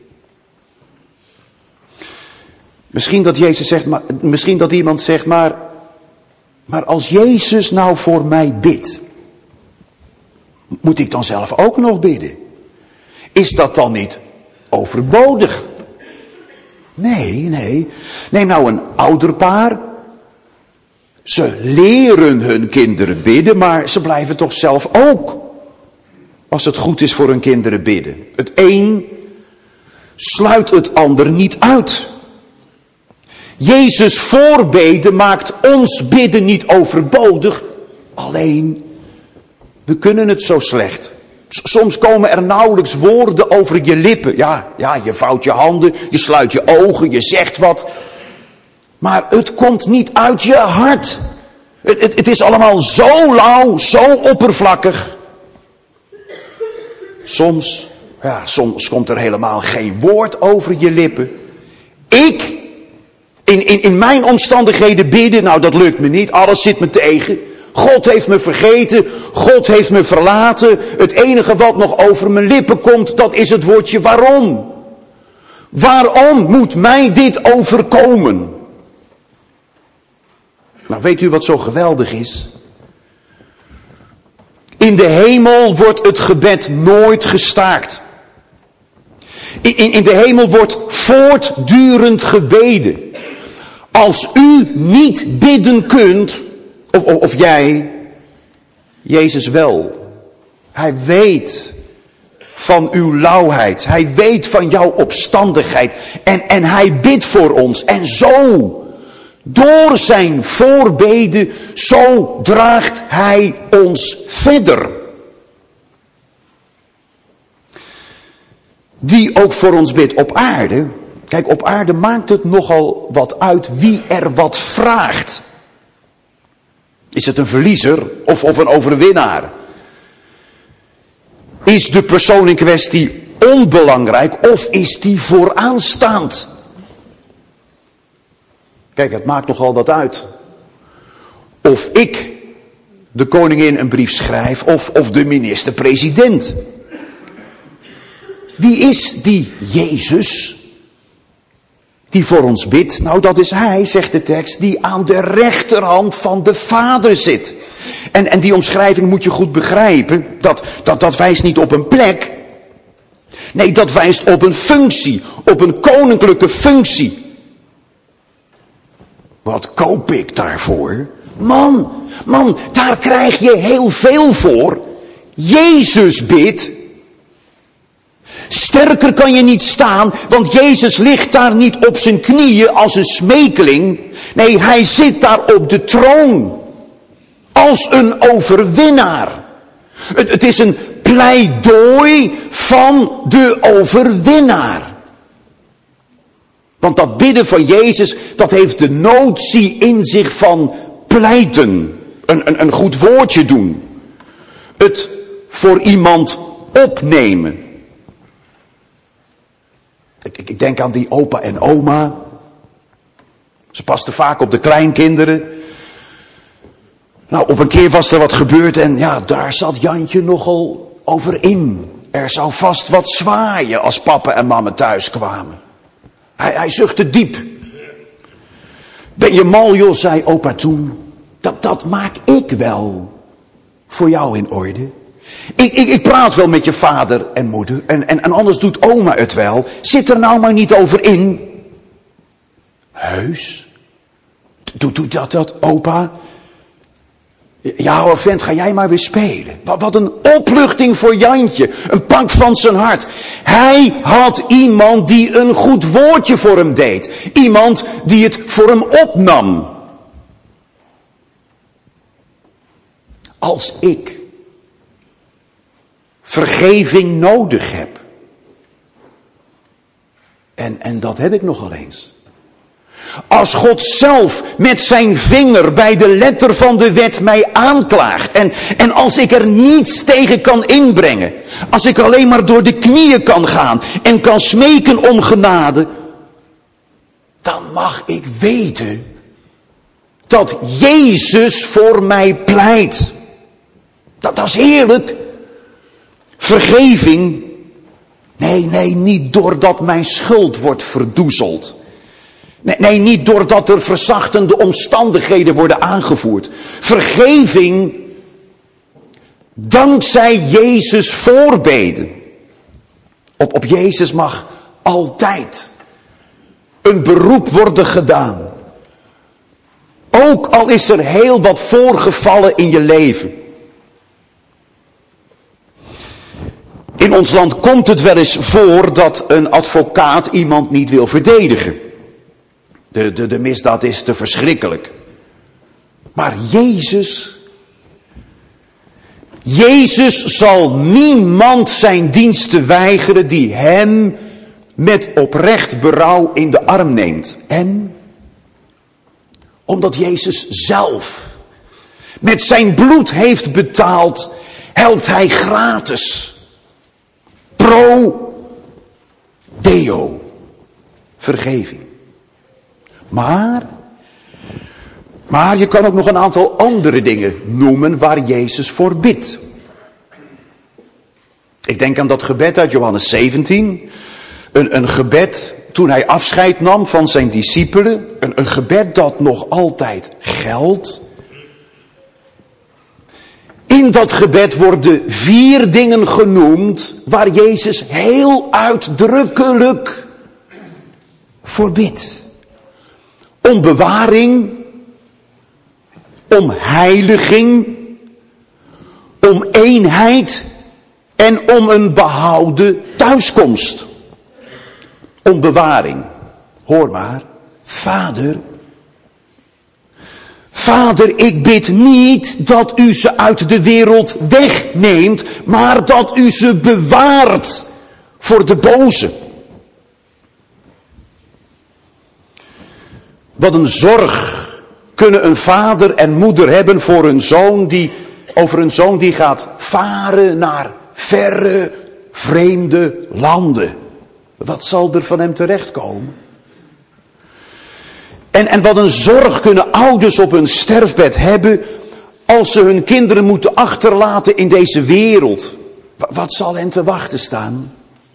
Misschien dat Jezus zegt, maar, misschien dat iemand zegt, maar, maar als Jezus nou voor mij bidt, moet ik dan zelf ook nog bidden? Is dat dan niet overbodig? Nee, nee. Neem nou een ouderpaar. Ze leren hun kinderen bidden, maar ze blijven toch zelf ook, als het goed is voor hun kinderen, bidden. Het een sluit het ander niet uit. Jezus voorbeden maakt ons bidden niet overbodig. Alleen, we kunnen het zo slecht. Soms komen er nauwelijks woorden over je lippen. Ja, ja, je vouwt je handen, je sluit je ogen, je zegt wat. Maar het komt niet uit je hart. Het, het, het is allemaal zo lauw, zo oppervlakkig. Soms, ja, soms komt er helemaal geen woord over je lippen. Ik, in, in, in mijn omstandigheden bidden, nou dat lukt me niet, alles zit me tegen. God heeft me vergeten, God heeft me verlaten. Het enige wat nog over mijn lippen komt, dat is het woordje waarom. Waarom moet mij dit overkomen? Nou, weet u wat zo geweldig is? In de hemel wordt het gebed nooit gestaakt. In, in, in de hemel wordt voortdurend gebeden. Als u niet bidden kunt, of, of, of jij, Jezus wel. Hij weet van uw lauwheid. Hij weet van jouw opstandigheid. En, en hij bidt voor ons. En zo, door zijn voorbeden, zo draagt hij ons verder. Die ook voor ons bidt op aarde. Kijk, op aarde maakt het nogal wat uit wie er wat vraagt. Is het een verliezer of, of een overwinnaar? Is de persoon in kwestie onbelangrijk of is die vooraanstaand? Kijk, het maakt nogal wat uit. Of ik de koningin een brief schrijf of, of de minister-president. Wie is die Jezus die voor ons bidt? Nou, dat is hij, zegt de tekst, die aan de rechterhand van de Vader zit. En, en die omschrijving moet je goed begrijpen. Dat, dat, dat wijst niet op een plek. Nee, dat wijst op een functie. Op een koninklijke functie. Wat koop ik daarvoor? Man, man, daar krijg je heel veel voor. Jezus bidt. Sterker kan je niet staan, want Jezus ligt daar niet op zijn knieën als een smekeling. Nee, hij zit daar op de troon. Als een overwinnaar. Het, het is een pleidooi van de overwinnaar. Want dat bidden van Jezus, dat heeft de notie in zich van pleiten. Een, een, een goed woordje doen. Het voor iemand opnemen. Ik, ik, ik denk aan die opa en oma. Ze pasten vaak op de kleinkinderen. Nou, op een keer was er wat gebeurd en ja, daar zat Jantje nogal over in. Er zou vast wat zwaaien als papa en mama thuis kwamen. Hij, hij zuchtte diep. Ben je mal, joh, zei opa toen. Dat, dat maak ik wel voor jou in orde. Ik, ik, ik praat wel met je vader en moeder. En, en, en anders doet oma het wel. Zit er nou maar niet over in. Heus? Doet doe dat, dat, opa? Ja hoor, vent, ga jij maar weer spelen. Wat, wat een opluchting voor Jantje. Een pak van zijn hart. Hij had iemand die een goed woordje voor hem deed. Iemand die het voor hem opnam. Als ik vergeving nodig heb. En, en dat heb ik nogal eens. Als God zelf met zijn vinger bij de letter van de wet mij aanklaagt. En, en als ik er niets tegen kan inbrengen. Als ik alleen maar door de knieën kan gaan en kan smeken om genade. Dan mag ik weten dat Jezus voor mij pleit. Dat, dat is heerlijk. Vergeving. Nee, nee, niet doordat mijn schuld wordt verdoezeld. Nee, nee, niet doordat er verzachtende omstandigheden worden aangevoerd. Vergeving dankzij Jezus voorbeden. Op, op Jezus mag altijd een beroep worden gedaan. Ook al is er heel wat voorgevallen in je leven. In ons land komt het wel eens voor dat een advocaat iemand niet wil verdedigen. De, de, de misdaad is te verschrikkelijk. Maar Jezus, Jezus zal niemand zijn diensten weigeren die hem met oprecht berouw in de arm neemt. En omdat Jezus zelf met zijn bloed heeft betaald, helpt hij gratis. Pro Deo. Vergeving. Maar, maar je kan ook nog een aantal andere dingen noemen waar Jezus voor bidt. Ik denk aan dat gebed uit Johannes zeventien. Een, een gebed toen hij afscheid nam van zijn discipelen. Een, een gebed dat nog altijd geldt. In dat gebed worden vier dingen genoemd waar Jezus heel uitdrukkelijk voor bidt. Om bewaring, om heiliging, om eenheid en om een behouden thuiskomst. Om bewaring. Hoor maar, Vader, Vader, ik bid niet dat u ze uit de wereld wegneemt, maar dat u ze bewaart voor de boze. Wat een zorg kunnen een vader en moeder hebben voor een zoon die, over een zoon die gaat varen naar verre, vreemde landen. Wat zal er van hem terechtkomen? En, en wat een zorg kunnen ouders op hun sterfbed hebben als ze hun kinderen moeten achterlaten in deze wereld. Wat zal hen te wachten staan?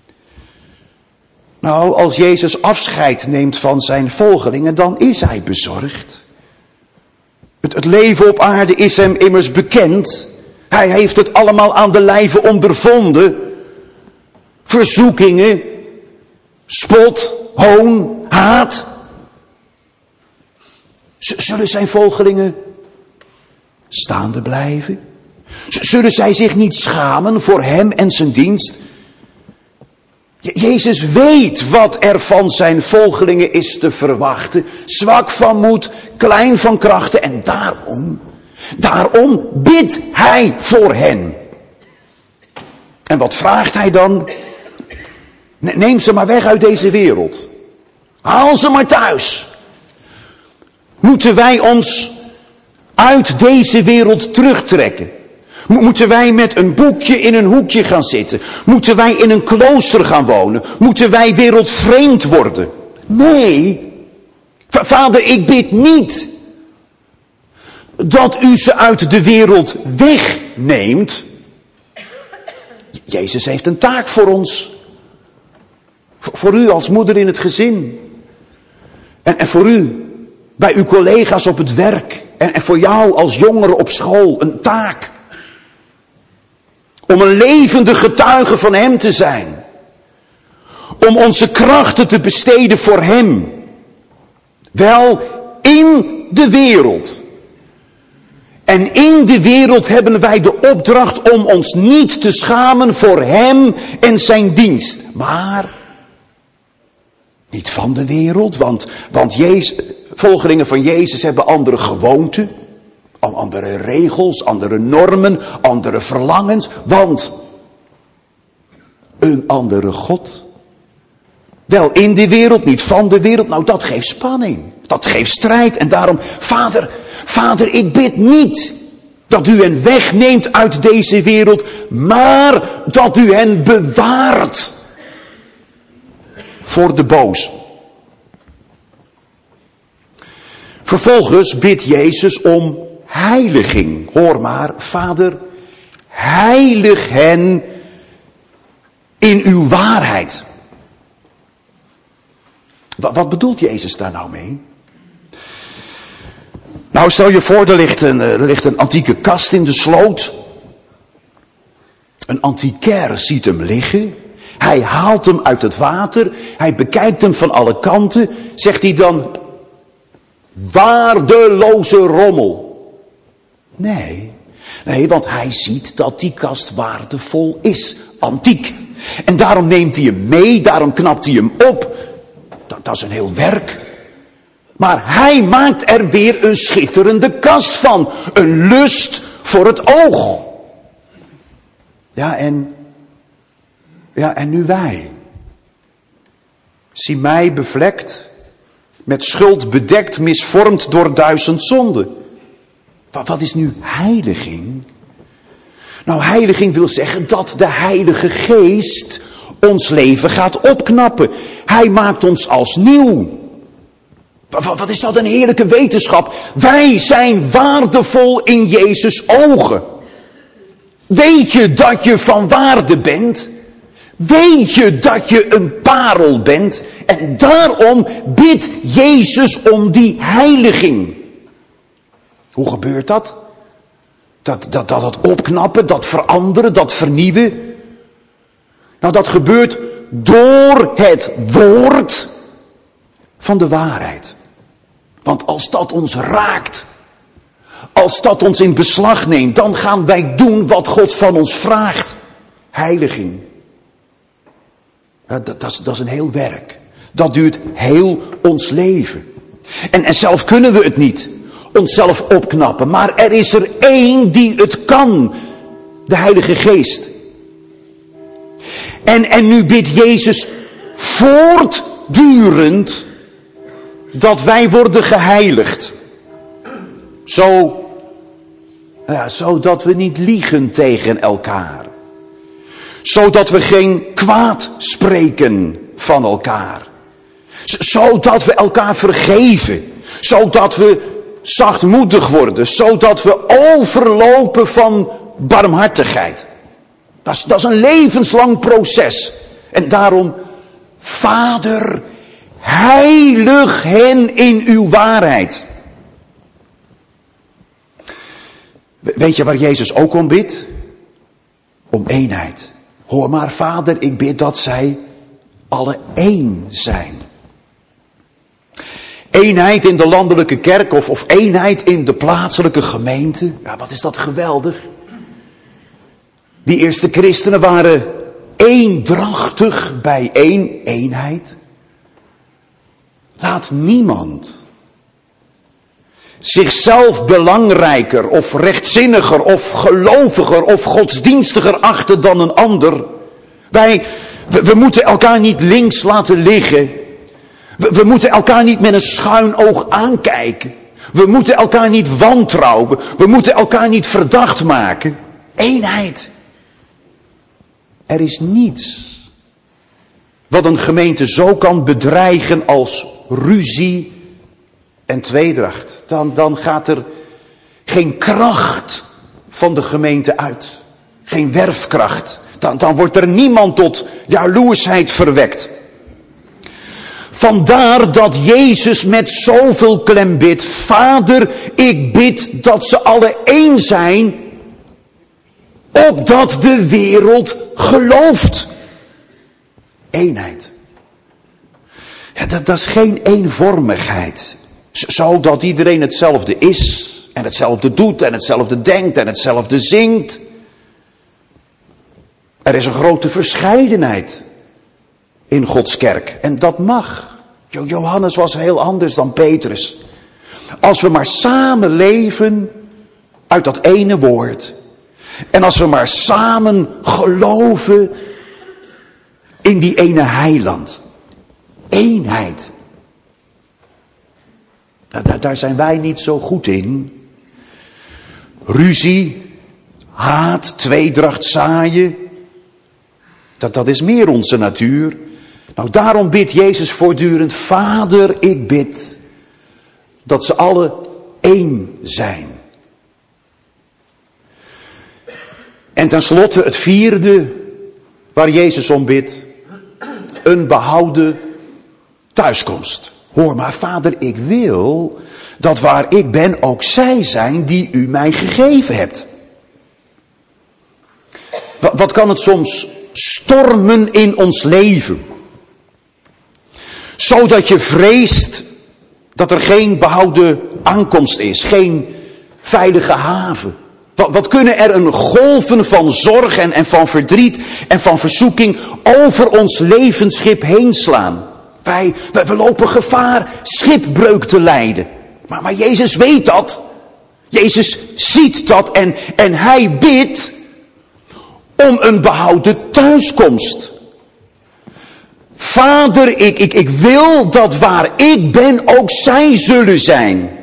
Nou, als Jezus afscheid neemt van zijn volgelingen, dan is hij bezorgd. Het, het leven op aarde is hem immers bekend. Hij heeft het allemaal aan de lijve ondervonden. Verzoekingen, spot, hoon, haat. Zullen zijn volgelingen staande blijven? Zullen zij zich niet schamen voor hem en zijn dienst? Jezus weet wat er van zijn volgelingen is te verwachten. Zwak van moed, klein van krachten. En daarom, daarom bidt hij voor hen. En wat vraagt hij dan? Neem ze maar weg uit deze wereld. Haal ze maar thuis. Moeten wij ons uit deze wereld terugtrekken? Moeten wij met een boekje in een hoekje gaan zitten? Moeten wij in een klooster gaan wonen? Moeten wij wereldvreemd worden? Nee. Vader, ik bid niet dat u ze uit de wereld wegneemt. Jezus heeft een taak voor ons. Voor u als moeder in het gezin. En, en voor u bij uw collega's op het werk. En, en voor jou als jongere op school een taak. Om een levende getuige van hem te zijn. Om onze krachten te besteden voor hem. Wel in de wereld. En in de wereld hebben wij de opdracht om ons niet te schamen voor hem en zijn dienst. Maar niet van de wereld, want, want Jezus, volgelingen van Jezus hebben andere gewoonten. Andere regels, andere normen, andere verlangens. Want een andere God. Wel in de wereld, niet van de wereld. Nou, dat geeft spanning. Dat geeft strijd. En daarom, vader, vader, ik bid niet dat u hen wegneemt uit deze wereld, maar dat u hen bewaart voor de boos. Vervolgens bidt Jezus om heiliging. Hoor maar, vader, heilig hen in uw waarheid. Wat bedoelt Jezus daar nou mee? Nou, stel je voor, er ligt een, er ligt een antieke kast in de sloot. Een antiquaire ziet hem liggen. Hij haalt hem uit het water. Hij bekijkt hem van alle kanten. Zegt hij dan, waardeloze rommel. Nee, nee, want hij ziet dat die kast waardevol is. Antiek. En daarom neemt hij hem mee, daarom knapt hij hem op. Dat, dat is een heel werk. Maar hij maakt er weer een schitterende kast van. Een lust voor het oog. Ja, en, ja, en nu wij. Zie mij bevlekt, met schuld bedekt, misvormd door duizend zonden. Wat, wat is nu heiliging? Nou, heiliging wil zeggen dat de Heilige Geest ons leven gaat opknappen. Hij maakt ons als nieuw. Wat, wat is dat een heerlijke wetenschap. Wij zijn waardevol in Jezus' ogen. Weet je dat je van waarde bent? Weet je dat je een parel bent? En daarom bidt Jezus om die heiliging. Hoe gebeurt dat? Dat, dat, dat het opknappen, dat veranderen, dat vernieuwen. Nou, dat gebeurt door het woord van de waarheid. Want als dat ons raakt, als dat ons in beslag neemt, dan gaan wij doen wat God van ons vraagt. Heiliging. Ja, dat, dat, is, dat is een heel werk. Dat duurt heel ons leven. En, en zelf kunnen we het niet. Onszelf opknappen. Maar er is er één die het kan. De Heilige Geest. En, en nu bidt Jezus voortdurend dat wij worden geheiligd. Zo, ja, zodat we niet liegen tegen elkaar. Zodat we geen kwaad spreken van elkaar. Zodat we elkaar vergeven. Zodat we zachtmoedig worden. Zodat we overlopen van barmhartigheid. Dat is, dat is een levenslang proces. En daarom, Vader, heilig hen in uw waarheid. Weet je waar Jezus ook om bidt? Om eenheid. Hoor maar, Vader, ik bid dat zij alle één zijn. Eenheid in de landelijke kerk of, of eenheid in de plaatselijke gemeente. Ja, wat is dat geweldig. Die eerste christenen waren eendrachtig bij één eenheid. Laat niemand zichzelf belangrijker of rechtzinniger of geloviger of godsdienstiger achten dan een ander. Wij, we, we moeten elkaar niet links laten liggen. We, we moeten elkaar niet met een schuin oog aankijken. We moeten elkaar niet wantrouwen. We moeten elkaar niet verdacht maken. Eenheid. Er is niets wat een gemeente zo kan bedreigen als ruzie en tweedracht. Dan, dan gaat er geen kracht van de gemeente uit. Geen werfkracht. Dan, dan wordt er niemand tot jaloersheid verwekt. Vandaar dat Jezus met zoveel klem bidt. Vader, ik bid dat ze alle één zijn, opdat de wereld gelooft. Eenheid. Ja, dat, dat is geen eenvormigheid. Zodat iedereen hetzelfde is. En hetzelfde doet. En hetzelfde denkt. En hetzelfde zingt. Er is een grote verscheidenheid in Gods kerk. En dat mag. Johannes was heel anders dan Petrus. Als we maar samen leven uit dat ene woord. En als we maar samen geloven in die ene heiland. Eenheid. Daar, daar zijn wij niet zo goed in. Ruzie, haat, tweedracht zaaien. Dat, dat is meer onze natuur. Nou, daarom bidt Jezus voortdurend: Vader, ik bid dat ze alle één zijn. En tenslotte het vierde waar Jezus om bidt: een behouden thuiskomst. Hoor maar, Vader, ik wil dat waar ik ben ook zij zijn die u mij gegeven hebt. Wat, wat kan het soms stormen in ons leven? Zodat je vreest dat er geen behouden aankomst is, geen veilige haven. Wat, wat kunnen er een golven van zorg en, en van verdriet en van verzoeking over ons levensschip heen slaan? Wij, wij we lopen gevaar schipbreuk te lijden. Maar, maar Jezus weet dat. Jezus ziet dat en, en hij bidt om een behouden thuiskomst. Vader, ik, ik, ik wil dat waar ik ben ook zij zullen zijn.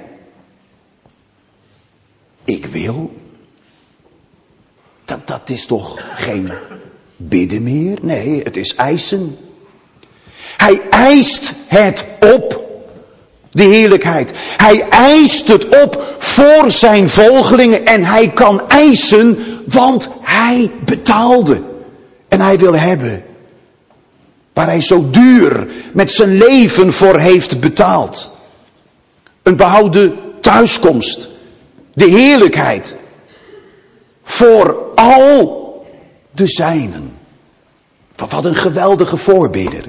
Ik wil. Dat, dat is toch geen bidden meer? Nee, het is eisen. Hij eist het op, de heerlijkheid. Hij eist het op voor zijn volgelingen. En hij kan eisen, want hij betaalde. En hij wil hebben waar hij zo duur met zijn leven voor heeft betaald. Een behouden thuiskomst. De heerlijkheid. Voor al de zijnen. Wat een geweldige voorbidder.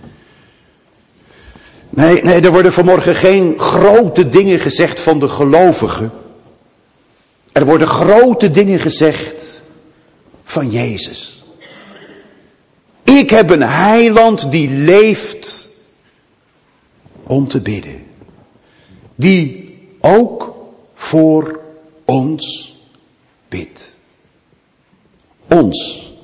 Nee, nee, er worden vanmorgen geen grote dingen gezegd van de gelovigen. Er worden grote dingen gezegd van Jezus. Ik heb een heiland die leeft om te bidden. Die ook voor ons bidt. Ons.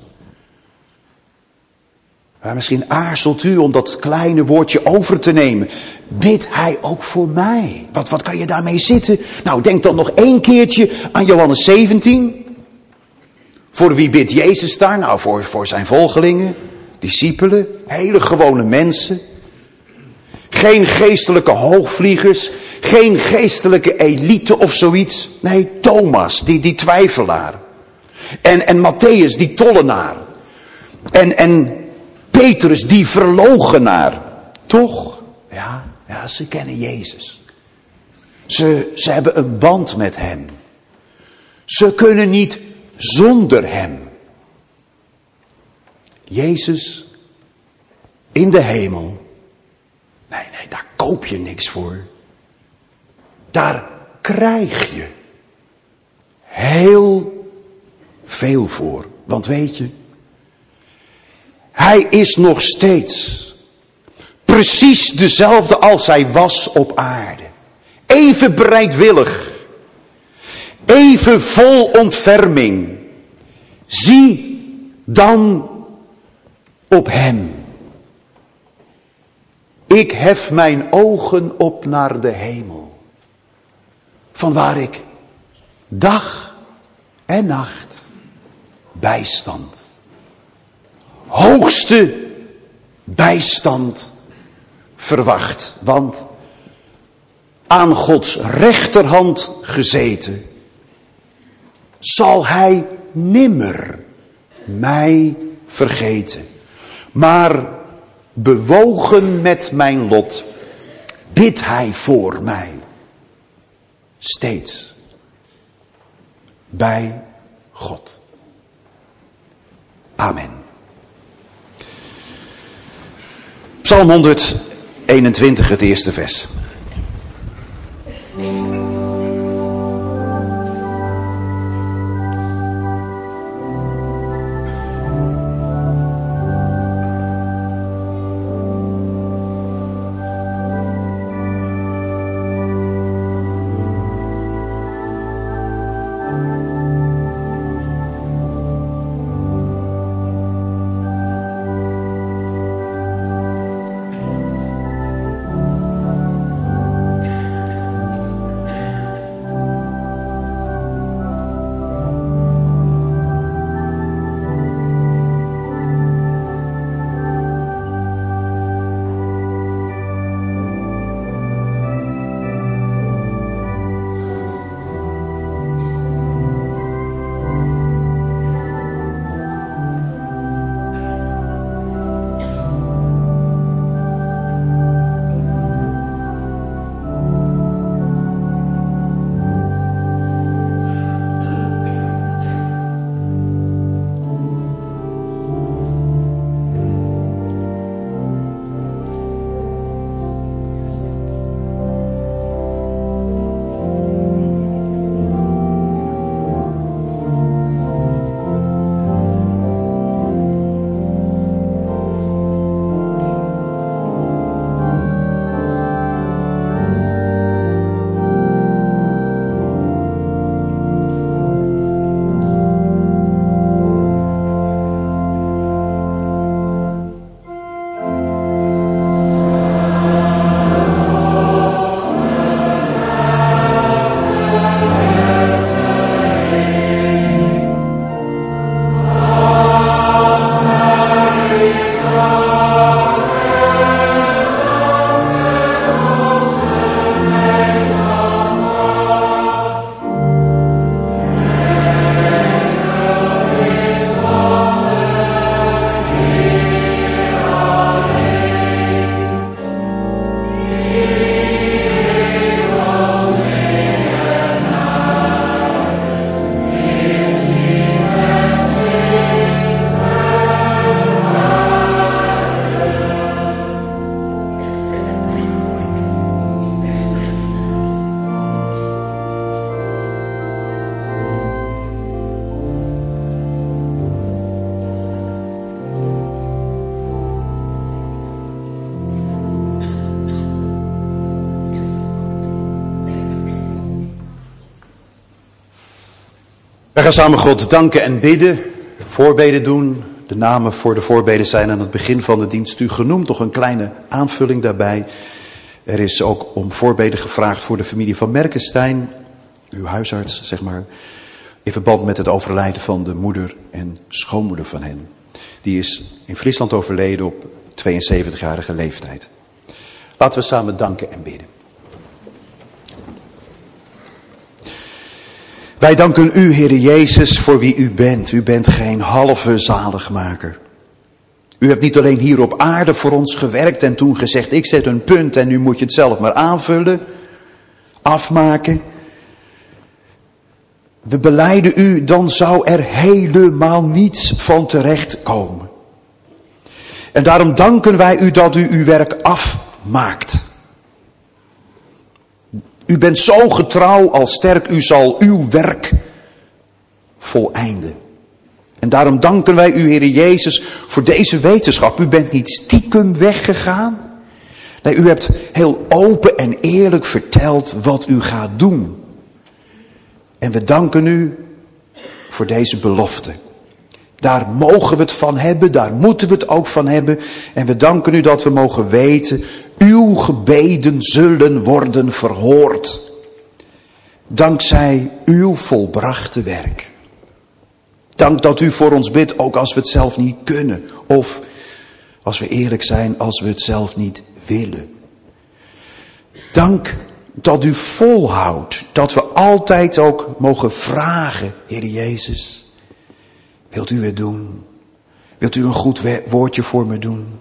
Maar misschien aarzelt u om dat kleine woordje over te nemen. Bidt hij ook voor mij? Wat, wat kan je daarmee zitten? Nou, denk dan nog één keertje aan Johannes zeventien. Voor wie bidt Jezus daar? Nou, voor, voor zijn volgelingen, discipelen, hele gewone mensen. Geen geestelijke hoogvliegers, geen geestelijke elite of zoiets. Nee, Thomas, die, die twijfelaar. En, en Matthäus, die tollenaar. En, en Petrus, die verloochenaar. Toch? Ja, ja, ze kennen Jezus. Ze, ze hebben een band met hem. Ze kunnen niet zonder hem. Jezus in de hemel. Nee, nee, daar koop je niks voor. Daar krijg je heel veel voor. Want weet je, hij is nog steeds precies dezelfde als hij was op aarde. Even bereidwillig. Even vol ontferming. Zie dan op hem. Ik hef mijn ogen op naar de hemel. Vanwaar ik dag en nacht bijstand. Hoogste bijstand verwacht. Want aan Gods rechterhand gezeten zal hij nimmer mij vergeten. Maar bewogen met mijn lot bidt hij voor mij steeds bij God. Amen. Psalm honderdeenentwintig, het eerste vers. gaan samen God danken en bidden, voorbeden doen. De namen voor de voorbeden zijn aan het begin van de dienst u genoemd. Nog een kleine aanvulling daarbij. Er is ook om voorbeden gevraagd voor de familie van Merkenstein, uw huisarts, zeg maar, in verband met het overlijden van de moeder en schoonmoeder van hen. Die is in Friesland overleden op tweeënzeventigjarige leeftijd. Laten we samen danken en bidden. Wij danken u, Heere Jezus, voor wie u bent. U bent geen halve zaligmaker. U hebt niet alleen hier op aarde voor ons gewerkt en toen gezegd, ik zet een punt en nu moet je het zelf maar aanvullen, afmaken. We belijden u, dan zou er helemaal niets van terecht komen. En daarom danken wij u dat u uw werk afmaakt. U bent zo getrouw als sterk, u zal uw werk voleinden. En daarom danken wij u, Heere Jezus, voor deze wetenschap. U bent niet stiekem weggegaan. Nee, u hebt heel open en eerlijk verteld wat u gaat doen. En we danken u voor deze belofte. Daar mogen we het van hebben, daar moeten we het ook van hebben. En we danken u dat we mogen weten, uw gebeden zullen worden verhoord. Dankzij uw volbrachte werk. Dank dat u voor ons bidt, ook als we het zelf niet kunnen. Of, als we eerlijk zijn, als we het zelf niet willen. Dank dat u volhoudt, dat we altijd ook mogen vragen, Heer Jezus. Wilt u het doen? Wilt u een goed woordje voor me doen?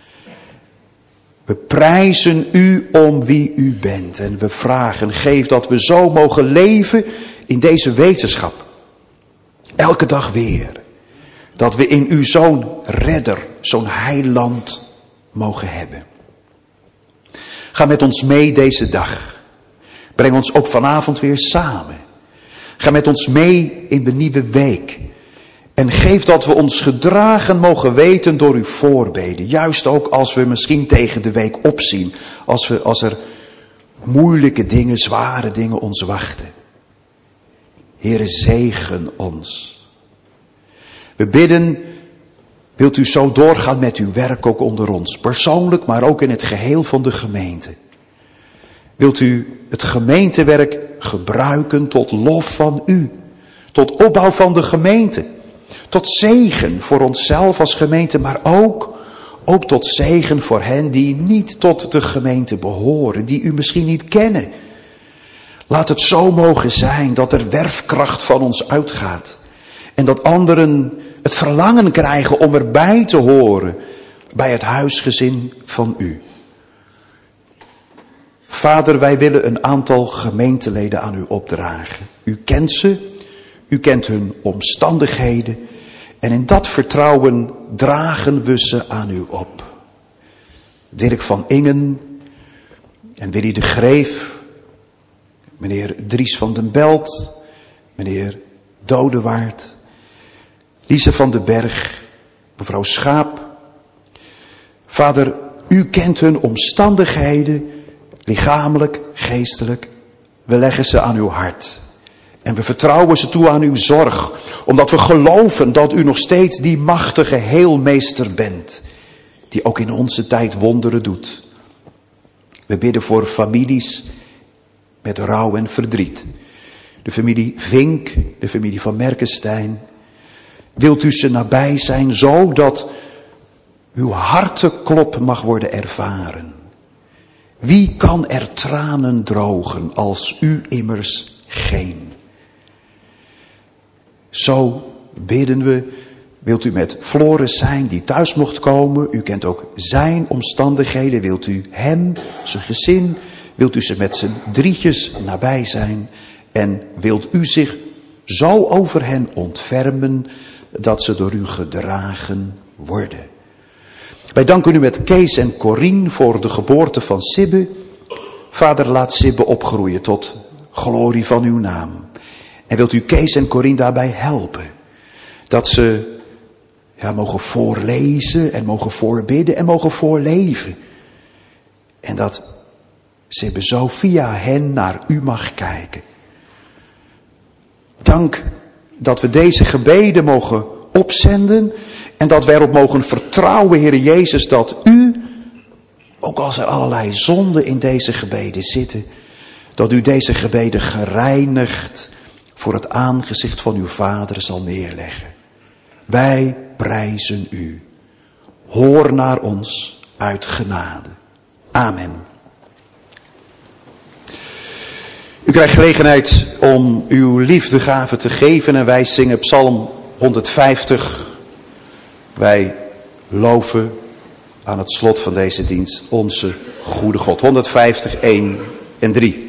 We prijzen u om wie u bent. En we vragen, geef dat we zo mogen leven in deze wetenschap. Elke dag weer. Dat we in u zo'n redder, zo'n heiland mogen hebben. Ga met ons mee deze dag. Breng ons ook vanavond weer samen. Ga met ons mee in de nieuwe week. En geef dat we ons gedragen mogen weten door uw voorbeden. Juist ook als we misschien tegen de week opzien. Als, we, als er moeilijke dingen, zware dingen ons wachten. Heere, zegen ons. We bidden, wilt u zo doorgaan met uw werk ook onder ons. Persoonlijk, maar ook in het geheel van de gemeente. Wilt u het gemeentewerk gebruiken tot lof van u. Tot opbouw van de gemeente. Tot zegen voor onszelf als gemeente, maar ook, ook tot zegen voor hen die niet tot de gemeente behoren. Die u misschien niet kennen. Laat het zo mogen zijn dat er werfkracht van ons uitgaat. En dat anderen het verlangen krijgen om erbij te horen bij het huisgezin van u. Vader, wij willen een aantal gemeenteleden aan u opdragen. U kent ze, u kent hun omstandigheden. En in dat vertrouwen dragen we ze aan u op. Dirk van Ingen en Willy de Greef, meneer Dries van den Belt, meneer Dodewaard, Lise van den Berg, mevrouw Schaap. Vader, u kent hun omstandigheden, lichamelijk, geestelijk. We leggen ze aan uw hart. En we vertrouwen ze toe aan uw zorg. Omdat we geloven dat u nog steeds die machtige heelmeester bent. Die ook in onze tijd wonderen doet. We bidden voor families met rouw en verdriet. De familie Vink, de familie van Merkenstein. Wilt u ze nabij zijn, zodat uw hartenklop mag worden ervaren. Wie kan er tranen drogen als u immers geen? Zo bidden we, wilt u met Floris zijn die thuis mocht komen. U kent ook zijn omstandigheden. Wilt u hem, zijn gezin, wilt u ze met z'n drietjes nabij zijn. En wilt u zich zo over hen ontfermen dat ze door u gedragen worden. Wij danken u met Kees en Corine voor de geboorte van Sibbe. Vader, laat Sibbe opgroeien tot glorie van uw naam. En wilt u Kees en Corine daarbij helpen. Dat ze ja, mogen voorlezen en mogen voorbidden en mogen voorleven. En dat Sibbe zo via hen naar u mag kijken. Dank dat we deze gebeden mogen opzenden en dat we erop mogen vertrouwen, Heer Jezus, dat u, ook als er allerlei zonden in deze gebeden zitten, dat u deze gebeden gereinigd voor het aangezicht van uw Vader zal neerleggen. Wij prijzen u. Hoor naar ons uit genade. Amen. U krijgt gelegenheid om uw liefdegave te geven en wij zingen Psalm honderdvijftig. Wij loven aan het slot van deze dienst onze goede God. honderdvijftig, één en drie.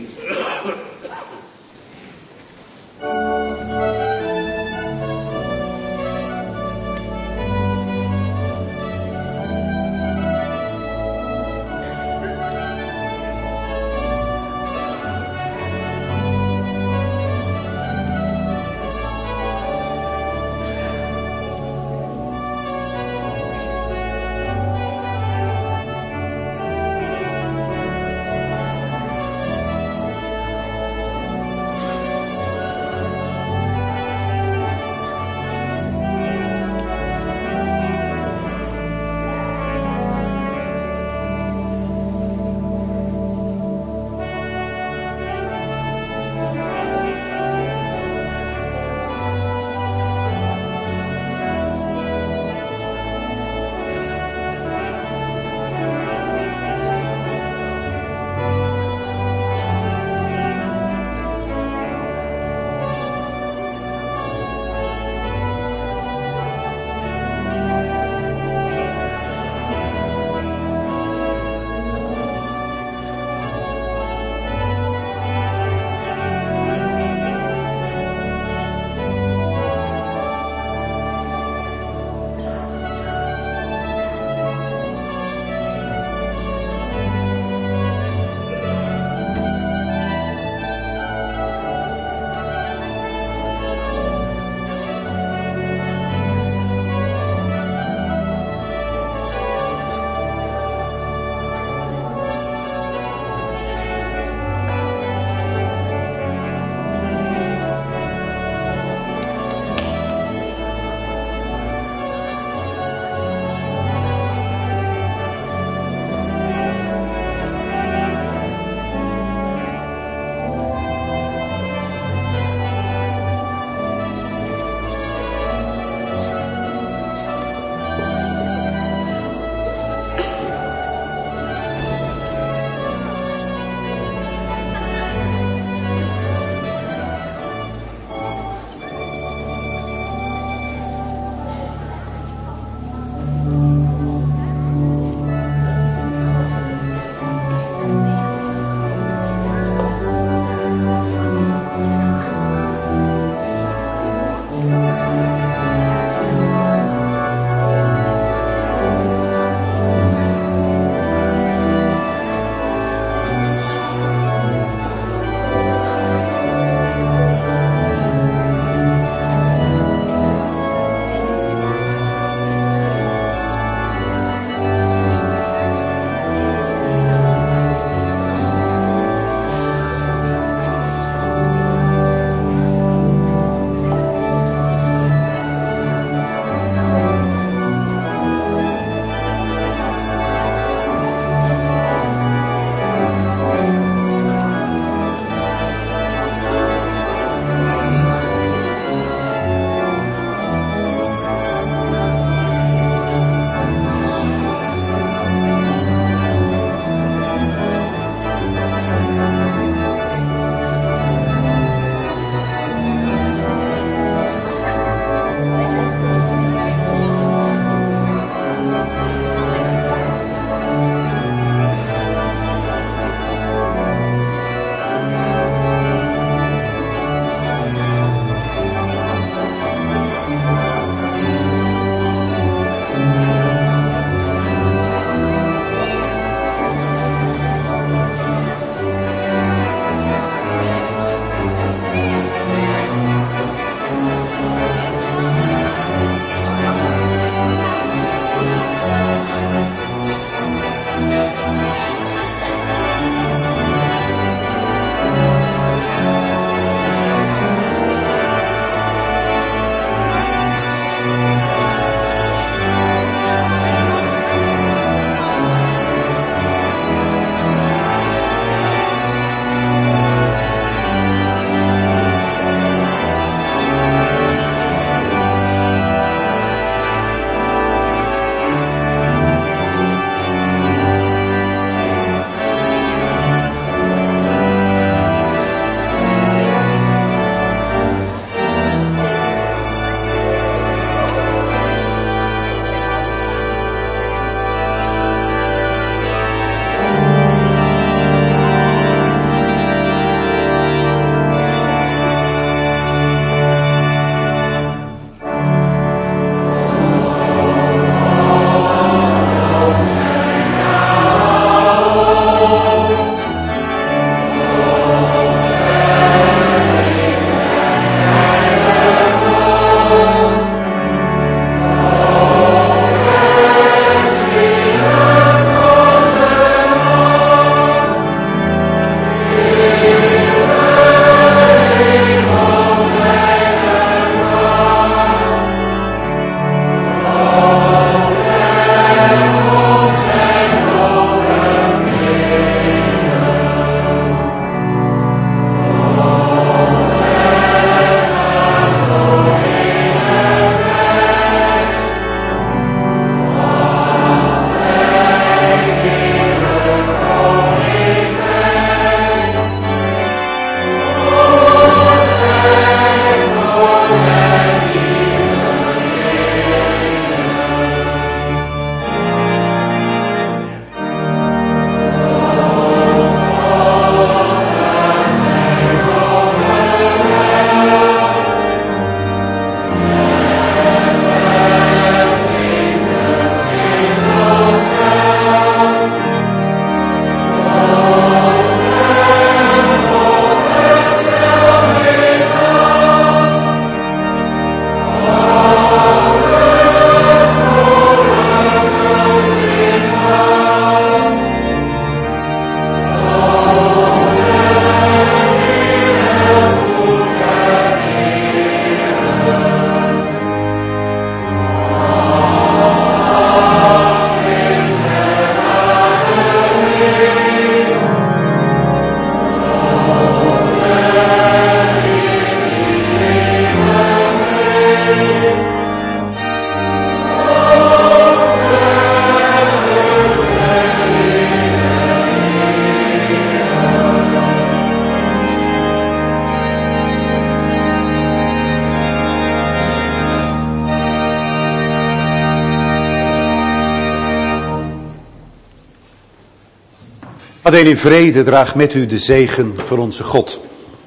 Ga in vrede, draag met u de zegen van onze God.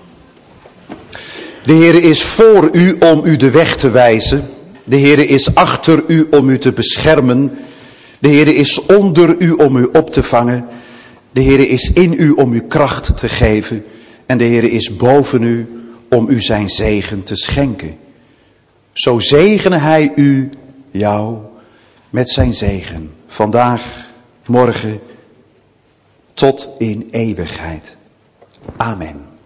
De Heere is voor u om u de weg te wijzen. De Heere is achter u om u te beschermen. De Heere is onder u om u op te vangen. De Heere is in u om u kracht te geven. En de Heere is boven u om u zijn zegen te schenken. Zo zegene hij u, jou, met zijn zegen. Vandaag, morgen, tot in eeuwigheid. Amen.